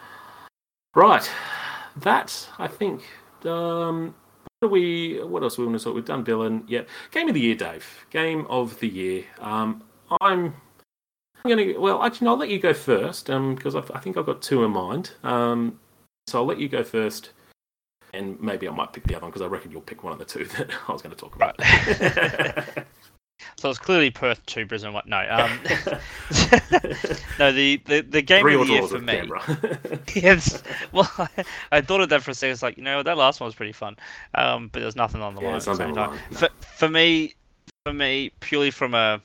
Right, that I think. Um, what do we? What else we want to talk? We've done Billon. Yeah, game of the year, Dave. Game of the year. Um. I'm, I'm going to, well, actually, I'll let you go first because um, I think I've got two in mind. Um, so I'll let you go first, and maybe I might pick the other one because I reckon you'll pick one of the two that I was going to talk about. Right. So it's clearly Perth two, Brisbane one. No, um, no. The, the, the game Three of the year draws for with me. Canberra. Yes. Well, I, I thought of that for a second. It's like, you know, that last one was pretty fun, um, but there's nothing on the Yeah, line. it's At the nothing same on the time. line, no. For for me, for me, purely from a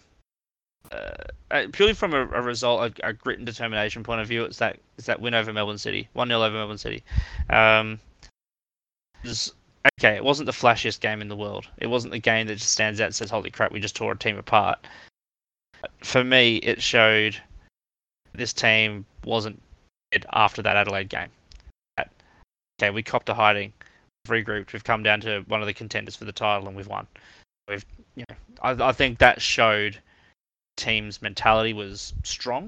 uh, purely from a, a result, a, a grit and determination point of view, it's that it's that win over Melbourne City, one nil over Melbourne City. Um, it was, okay, it wasn't the flashiest game in the world. It wasn't the game that just stands out and says, "Holy crap, we just tore a team apart." But for me, it showed this team wasn't dead after that Adelaide game. Okay, we copped a hiding, we've regrouped, we've come down to one of the contenders for the title, and we've won. We've, you know, I, I think that showed team's mentality was strong,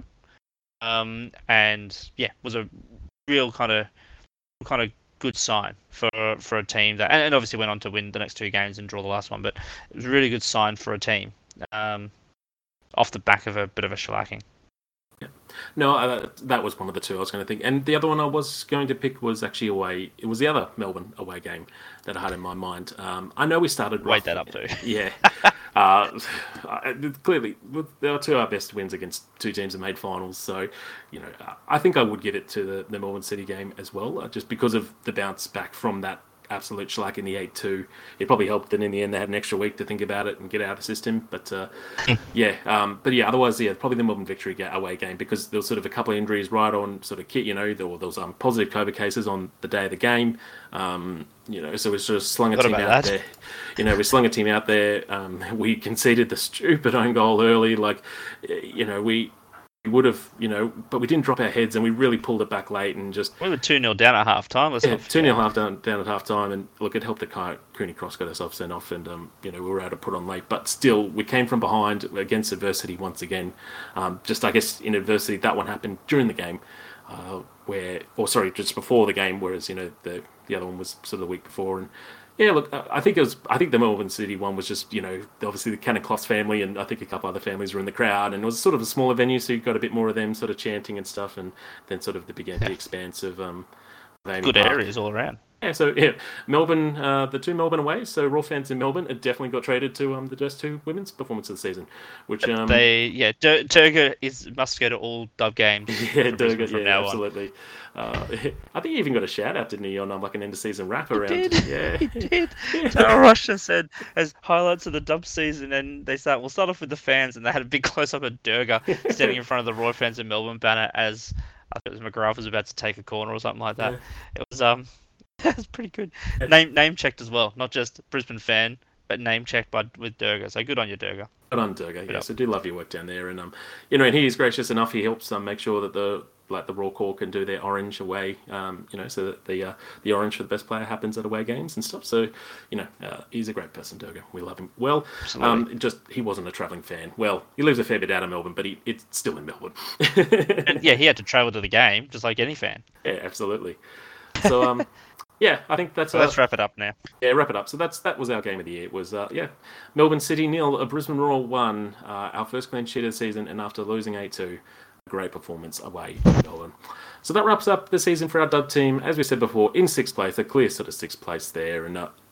um, and yeah, was a real kind of kind of good sign for for a team that, and, and obviously went on to win the next two games and draw the last one. But it was a really good sign for a team um, off the back of a bit of a shellacking. Yeah. No, uh, that was one of the two I was going to think. And the other one I was going to pick was actually away. It was the other Melbourne away game that I had in my mind. Um, I know we started rough. Wait that up too. Yeah. uh, clearly, there were two of our best wins against two teams that made finals. So, you know, I think I would give it to the, the Melbourne City game as well, uh, just because of the bounce back from that absolute shellac in the eight two. It probably helped that in the end they had an extra week to think about it and get out of the system. But uh, yeah, um, but yeah, otherwise, yeah, probably the Melbourne victory away game because there was sort of a couple of injuries right on sort of kit, you know, there, there was um, positive COVID cases on the day of the game. Um, you know, so we sort of slung a What team out about that? there. You know, we slung a team out there. Um, we conceded the stupid own goal early. Like, you know, we we would have, you know, but we didn't drop our heads and we really pulled it back late and just... We were two nil down at half time. Yeah, two nil half down, down at half time, and look, it helped that Cooney Cross got herself sent off, and um, you know we were able to put on late, but still we came from behind against adversity once again. Um, just I guess in adversity that one happened during the game, uh, where or sorry, just before the game, whereas you know the the other one was sort of the week before, and yeah, look, I think it was. I think the Melbourne City one was just, you know, obviously the Cannon Clough's family, and I think a couple other families were in the crowd, and it was sort of a smaller venue, so you got a bit more of them sort of chanting and stuff, and then sort of the big empty expanse of um, of Amy Good Park. areas all around. Yeah, so yeah, Melbourne, uh, the two Melbourne away, so Raw fans in Melbourne have definitely got traded to um, the best two women's performance of the season, which um, They yeah, Dur- Durga is must go to all dub games. yeah, for Brisbane Durga, from yeah, now on. absolutely. Uh, I think he even got a shout out, didn't he, on um, like an end of season wrap around? Did. Yeah, He did. Darryl Rushton said as highlights of the dub season, and they start. We'll start off with the fans, and they had a big close up of Durga standing in front of the Roy fans in Melbourne banner as I think it was McGrath was about to take a corner or something like that. Yeah. It was um, it was pretty good. Name name checked as well, not just Brisbane fan, but name checked by with Durga. So good on you, Durga. But on Durga, Good yes, up. I do love your work down there, and um, you know, and he is gracious enough. He helps um make sure that the like the Raw Corps can do their orange away, um, you know, so that the uh, the orange for the best player happens at away games and stuff. So, you know, uh, he's a great person, Durga. We love him. Well, Absolutely. um, just he wasn't a travelling fan. Well, he lives a fair bit out of Melbourne, but he it's still in Melbourne. And yeah, he had to travel to the game just like any fan. Yeah, absolutely. So um. Yeah, I think that's. So uh, let's wrap it up now. Yeah, wrap it up. So that's that was our game of the year. It was uh, yeah, Melbourne City nil, a Brisbane Roar one, uh, our first clean sheet of the season, and after losing eight two, a great performance away in Melbourne. So that wraps up the season for our dub team. As we said before, in sixth place, a clear sort of sixth place there, and uh,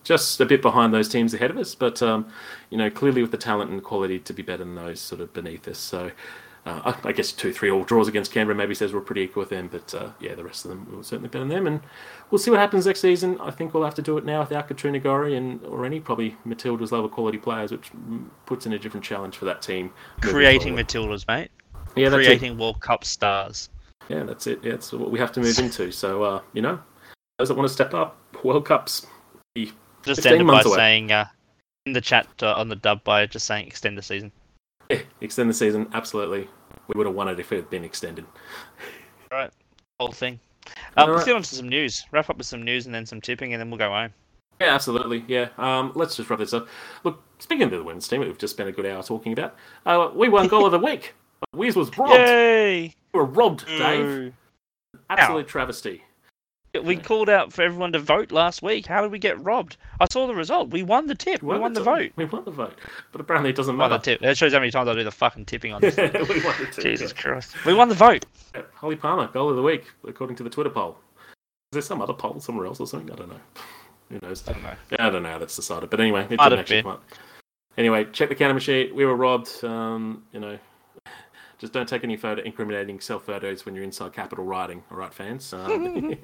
just a bit behind those teams ahead of us, but um, you know, clearly with the talent and quality to be better than those sort of beneath us. So uh, I, I guess two, three all draws against Canberra maybe says we're pretty equal with them, but uh, yeah, the rest of them were certainly better than them, and we'll see what happens next season. I think we'll have to do it now without Katrina Gorry and or any probably Matilda's lower quality players, which puts in a different challenge for that team. Creating Matildas, mate. Yeah, that's Creating it. World Cup stars. Yeah, that's it. Yeah, that's what we have to move into. So, uh, you know, those that want to step up, World Cups. Just ended by away. saying uh, in the chat uh, on the dub by just saying extend the season. Yeah, extend the season. Absolutely, we would have won it if it had been extended. All right, whole thing. Um, right. Let's get on to some news. Wrap up with some news and then some tipping, and then we'll go home. Yeah, absolutely. Yeah. Um, let's just wrap this up. Look, speaking of the women's team, we've just spent a good hour talking about. Uh, we won goal of the week. Wiz was robbed. Yay! We were robbed, Dave. Ooh. Absolute Ow. travesty. We called out for everyone to vote last week. How did we get robbed? I saw the result. We won the tip. We won, we won the, the vote. We won the vote. But apparently it doesn't matter. Won the tip. That shows how many times I do the fucking tipping on this. we won the tip. Jesus yeah. Christ. We won the vote. Yeah. Holly Palmer, goal of the week, according to the Twitter poll. Is there some other poll somewhere else or something? I don't know. Who knows? I don't know. Yeah, I don't know how that's decided. But anyway, it Might didn't actually come up. Anyway, check the counter machine. We were robbed. Um, you know, just don't take any photo incriminating self photos when you're inside Capitol riding. All right, fans. Um,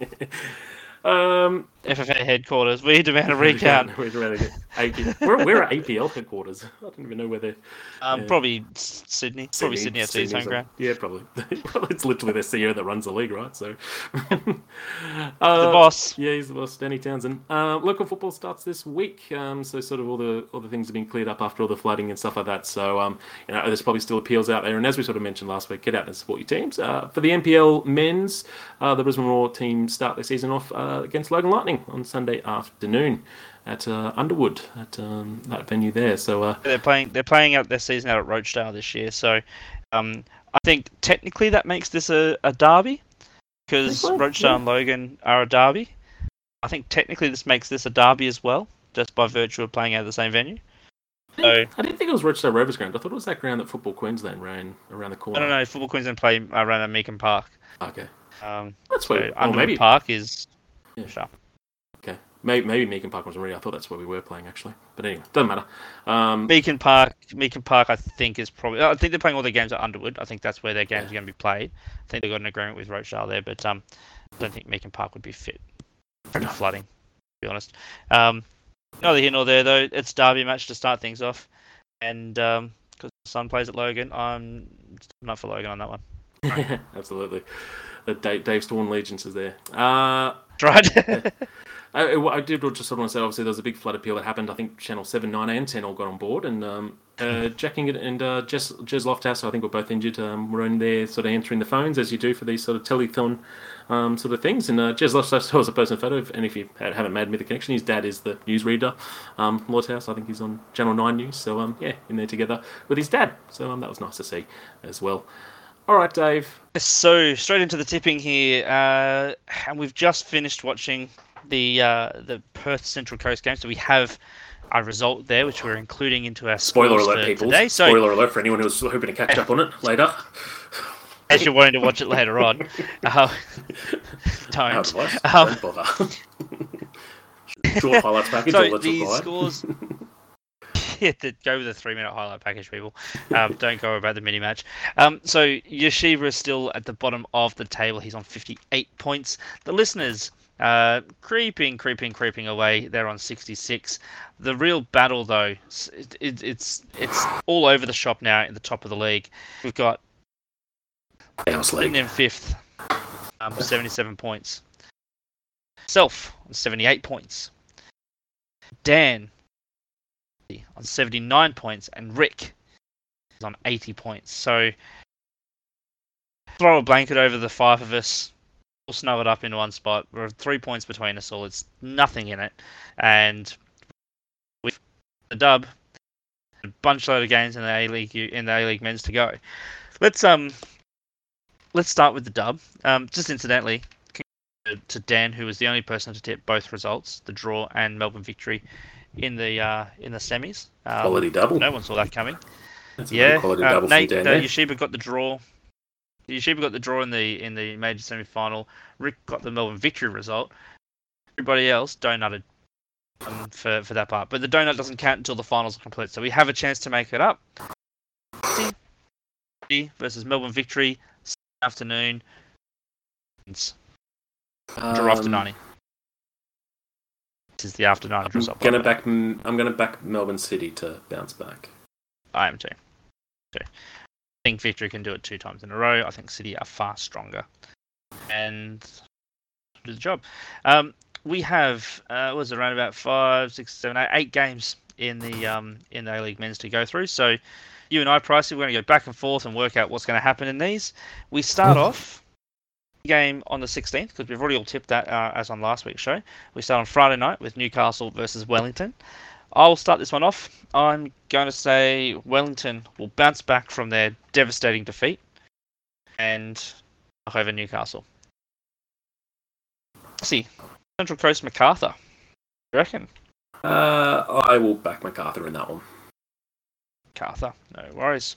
um, F F A headquarters. We demand a recount. We're, we're, we're at A P L headquarters. I don't even know where they're. Um, uh, probably Sydney. Sydney. Probably Sydney F C's home ground. Yeah, probably. Well, it's literally their C E O that runs the league, right? So. uh, the boss. Yeah, he's the boss, Danny Townsend. Uh, local football starts this week, um, so sort of all the all the things have been cleared up after all the flooding and stuff like that. So, um, you know, there's probably still appeals out there. And as we sort of mentioned last week, get out and support your teams. Uh, for the N P L men's, uh, the Brisbane Roar team start their season off uh, against Logan Lightning on Sunday afternoon at uh, Underwood at um, that venue there. So uh, they're playing. They're playing out their season out at Rochdale this year. So um, I think technically that makes this a, a derby because Rochdale yeah. and Logan are a derby. I think technically this makes this a derby as well, just by virtue of playing out the same venue. I, think, so, I didn't think it was Rochdale Rovers ground. I thought it was that ground that Football Queensland ran around the corner. I don't know. Football Queensland play around at Meakin Park. Okay. Um, that's so where Underwood oh, maybe Park is. Yeah. Sharp. Okay. Maybe maybe Meakin Park wasn't ready. I thought that's where we were playing actually. But anyway, doesn't matter. Um, Meakin Park, Meakin Park, I think is probably. I think they're playing all their games at Underwood. I think that's where their games yeah. are going to be played. I think they've got an agreement with Rochdale there, but um, I don't think Meakin Park would be fit for flooding. To be honest, um, neither here nor there though. It's derby match to start things off, and um, because the Sun plays at Logan, I'm not for Logan on that one. Right. Absolutely, the Dave, Dave Storm allegiance is there. Uh, Right. I, I did just sort of want to say, obviously, there was a big flood appeal that happened. I think Channel seven, nine, and ten all got on board. And um, uh, Jack Ingot and uh, Jez, Jez Lofthouse, I think, were both injured. Um, were in there sort of answering the phones, as you do for these sort of telethon um, sort of things. And uh, Jez Lofthouse was a person photo. And if you haven't made me the connection, his dad is the newsreader, um, Lofthouse. I think he's on Channel nine News. So, um, yeah, in there together with his dad. So um, that was nice to see as well. All right, Dave. So, straight into the tipping here. Uh, and we've just finished watching the uh, the Perth Central Coast game, so we have a result there, which we're including into our spoiler alert, for people. Today. So, spoiler alert for anyone who's hoping to catch up on it later. As you're wanting to watch it later on, uh, don't. Um, don't bother. Short highlights package. So all that's the required. scores. Yeah, go with the three-minute highlight package, people. Um, don't go about the mini-match. Um, so Yeshiva is still at the bottom of the table. He's on fifty-eight points. The listeners, uh, creeping, creeping, creeping away. They're on sixty-six. The real battle, though, it, it, it's it's all over the shop now in the top of the league. We've got Clinton in fifth, um, seventy-seven points. Self on seventy-eight points. Dan on seventy-nine points, and Rick is on eighty points. So throw a blanket over the five of us. We'll snow it up in one spot. We're three points between us all. It's nothing in it. And with the dub, a bunch load of games in the A League in the A League men's to go. Let's um let's start with the dub. Um, just incidentally, to Dan, who was the only person to tip both results, the draw and Melbourne victory in the uh, in the semis. Um, quality double. No one saw that coming. That's yeah, a quality uh, double Nate, from Dan. uh, Yeshiva got the draw. Yeshiva got the draw in the in the major semi-final. Rick got the Melbourne victory result. Everybody else donutted. um, for for that part. But the donut doesn't count until the finals are complete, so we have a chance to make it up. City versus Melbourne Victory, afternoon. It's draw after Um, ninety. This is the after ninety I'm result. gonna back. I'm gonna back Melbourne City to bounce back. I am too. too. I think Victory can do it two times in a row. I think City are far stronger and do the job. Um, we have uh, what was it around about five, six, seven, eight, eight games in the um in the A-League men's to go through. So you and I, Pricey, we're going to go back and forth and work out what's going to happen in these. We start off game on the sixteenth because we've already all tipped that uh, as on last week's show. We start on Friday night with Newcastle versus Wellington. I'll start this one off. I'm going to say Wellington will bounce back from their devastating defeat and knock over Newcastle. Let's see, Central Coast MacArthur. What do you reckon? Uh, I will back MacArthur in that one. MacArthur, no worries.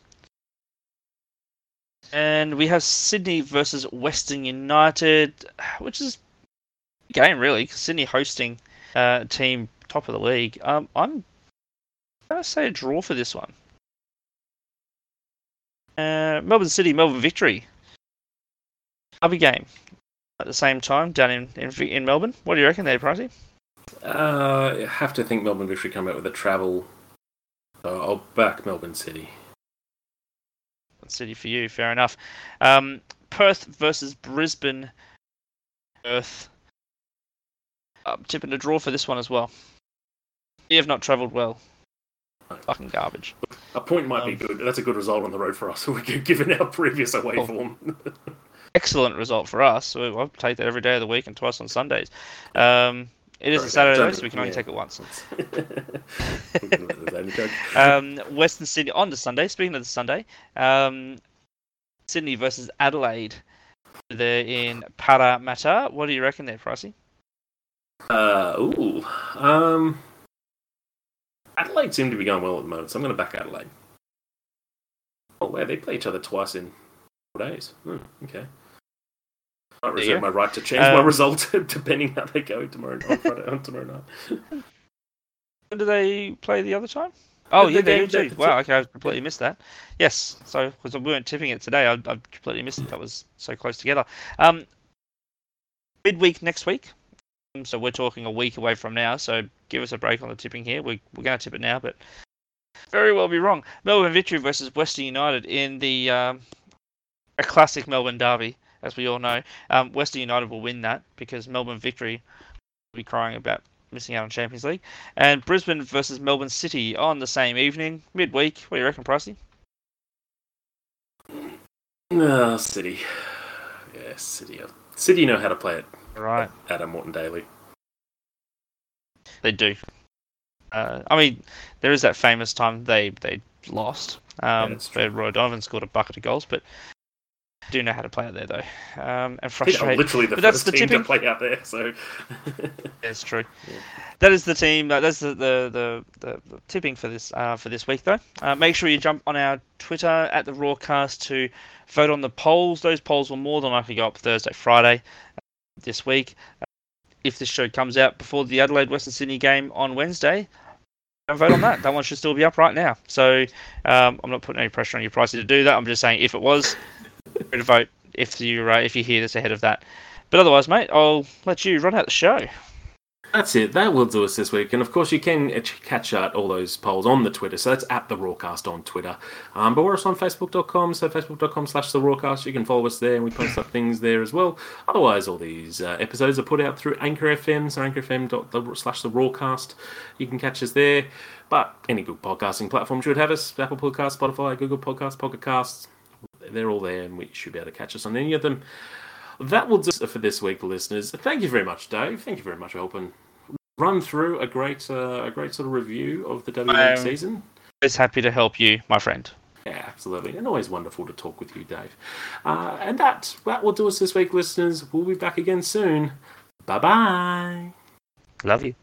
And we have Sydney versus Western United, which is a game really, because Sydney hosting uh, a team top of the league. Um, I'm going to say a draw for this one. Uh, Melbourne City, Melbourne Victory. Other game at the same time down in, in in Melbourne. What do you reckon there, Pricey? Uh, I have to think Melbourne Victory come out with a travel. So I'll back Melbourne City. City for you, fair enough. Um, Perth versus Brisbane. Perth. I'm tipping a draw for this one as well. You have not travelled well. Fucking garbage. A point might um, be good. That's a good result on the road for us. We could given our previous away oh, form. Excellent result for us. So I'll take that every day of the week and twice on Sundays. Um, it is Sorry, a Saturday though, so we can only yeah. take it once. um, Western Sydney on the Sunday. Speaking of the Sunday, um, Sydney versus Adelaide. They're in Parramatta. What do you reckon there, Pricey? Uh, ooh. Um, Adelaide seem to be going well at the moment, so I'm going to back Adelaide. Oh, wow, they play each other twice in four days. Hmm, okay. I might reserve my right to change um, my result depending how they go tomorrow on Friday on tomorrow night. When do they play the other time? Oh, the, yeah, the they do too. Wow, okay, I completely missed that. Yes, so because we weren't tipping it today, I, I completely missed it. That was so close together. Um, midweek next week. So we're talking a week away from now. So give us a break on the tipping here. We, we're going to tip it now, but very well be wrong. Melbourne Victory versus Western United in the um, a classic Melbourne derby. As we all know, um, Western United will win that because Melbourne Victory will be crying about missing out on Champions League. And Brisbane versus Melbourne City on the same evening, midweek. What do you reckon, Pricey? No, City. Yeah, City. City know how to play it. Right. Adam Morton Daly. They do. Uh, I mean, there is that famous time they, they lost. Um, yeah, where Roy Donovan scored a bucket of goals, but do know how to play out there though, um, and frustrate. Yeah, literally the but first that's the team tipping. to play out there. So that's true. Yeah. That is the team. Uh, that's the the, the, the, the tipping for this uh, for this week though. Uh, make sure you jump on our Twitter at the Rawcast to vote on the polls. Those polls will more than likely go up Thursday, Friday uh, this week. Uh, if this show comes out before the Adelaide Western Sydney game on Wednesday, don't vote on that. That one should still be up right now. So um, I'm not putting any pressure on you, Pricey, to do that. I'm just saying if it was. To vote if you uh, if you hear this ahead of that, but otherwise, mate, I'll let you run out the show. That's it. That will do us this week, and of course, you can catch out all those polls on the Twitter. So that's at the Rawcast on Twitter. Um, but we're also on Facebook dot com, so Facebook dot com slash the Rawcast. You can follow us there, and we post up things there as well. Otherwise, all these uh, episodes are put out through Anchor F M, so Anchor F M dot slash the Rawcast. You can catch us there. But any good podcasting platform should have us: Apple Podcasts, Spotify, Google Podcasts, Pocket Casts. They're all there, and we should be able to catch us on any of them. That will do it for this week, listeners. Thank you very much, Dave. Thank you very much for helping run through a great, uh, a great sort of review of the W League season. Always happy to help you, my friend. Yeah, absolutely, and always wonderful to talk with you, Dave. Uh, and that that will do us this week, listeners. We'll be back again soon. Bye bye. Love you.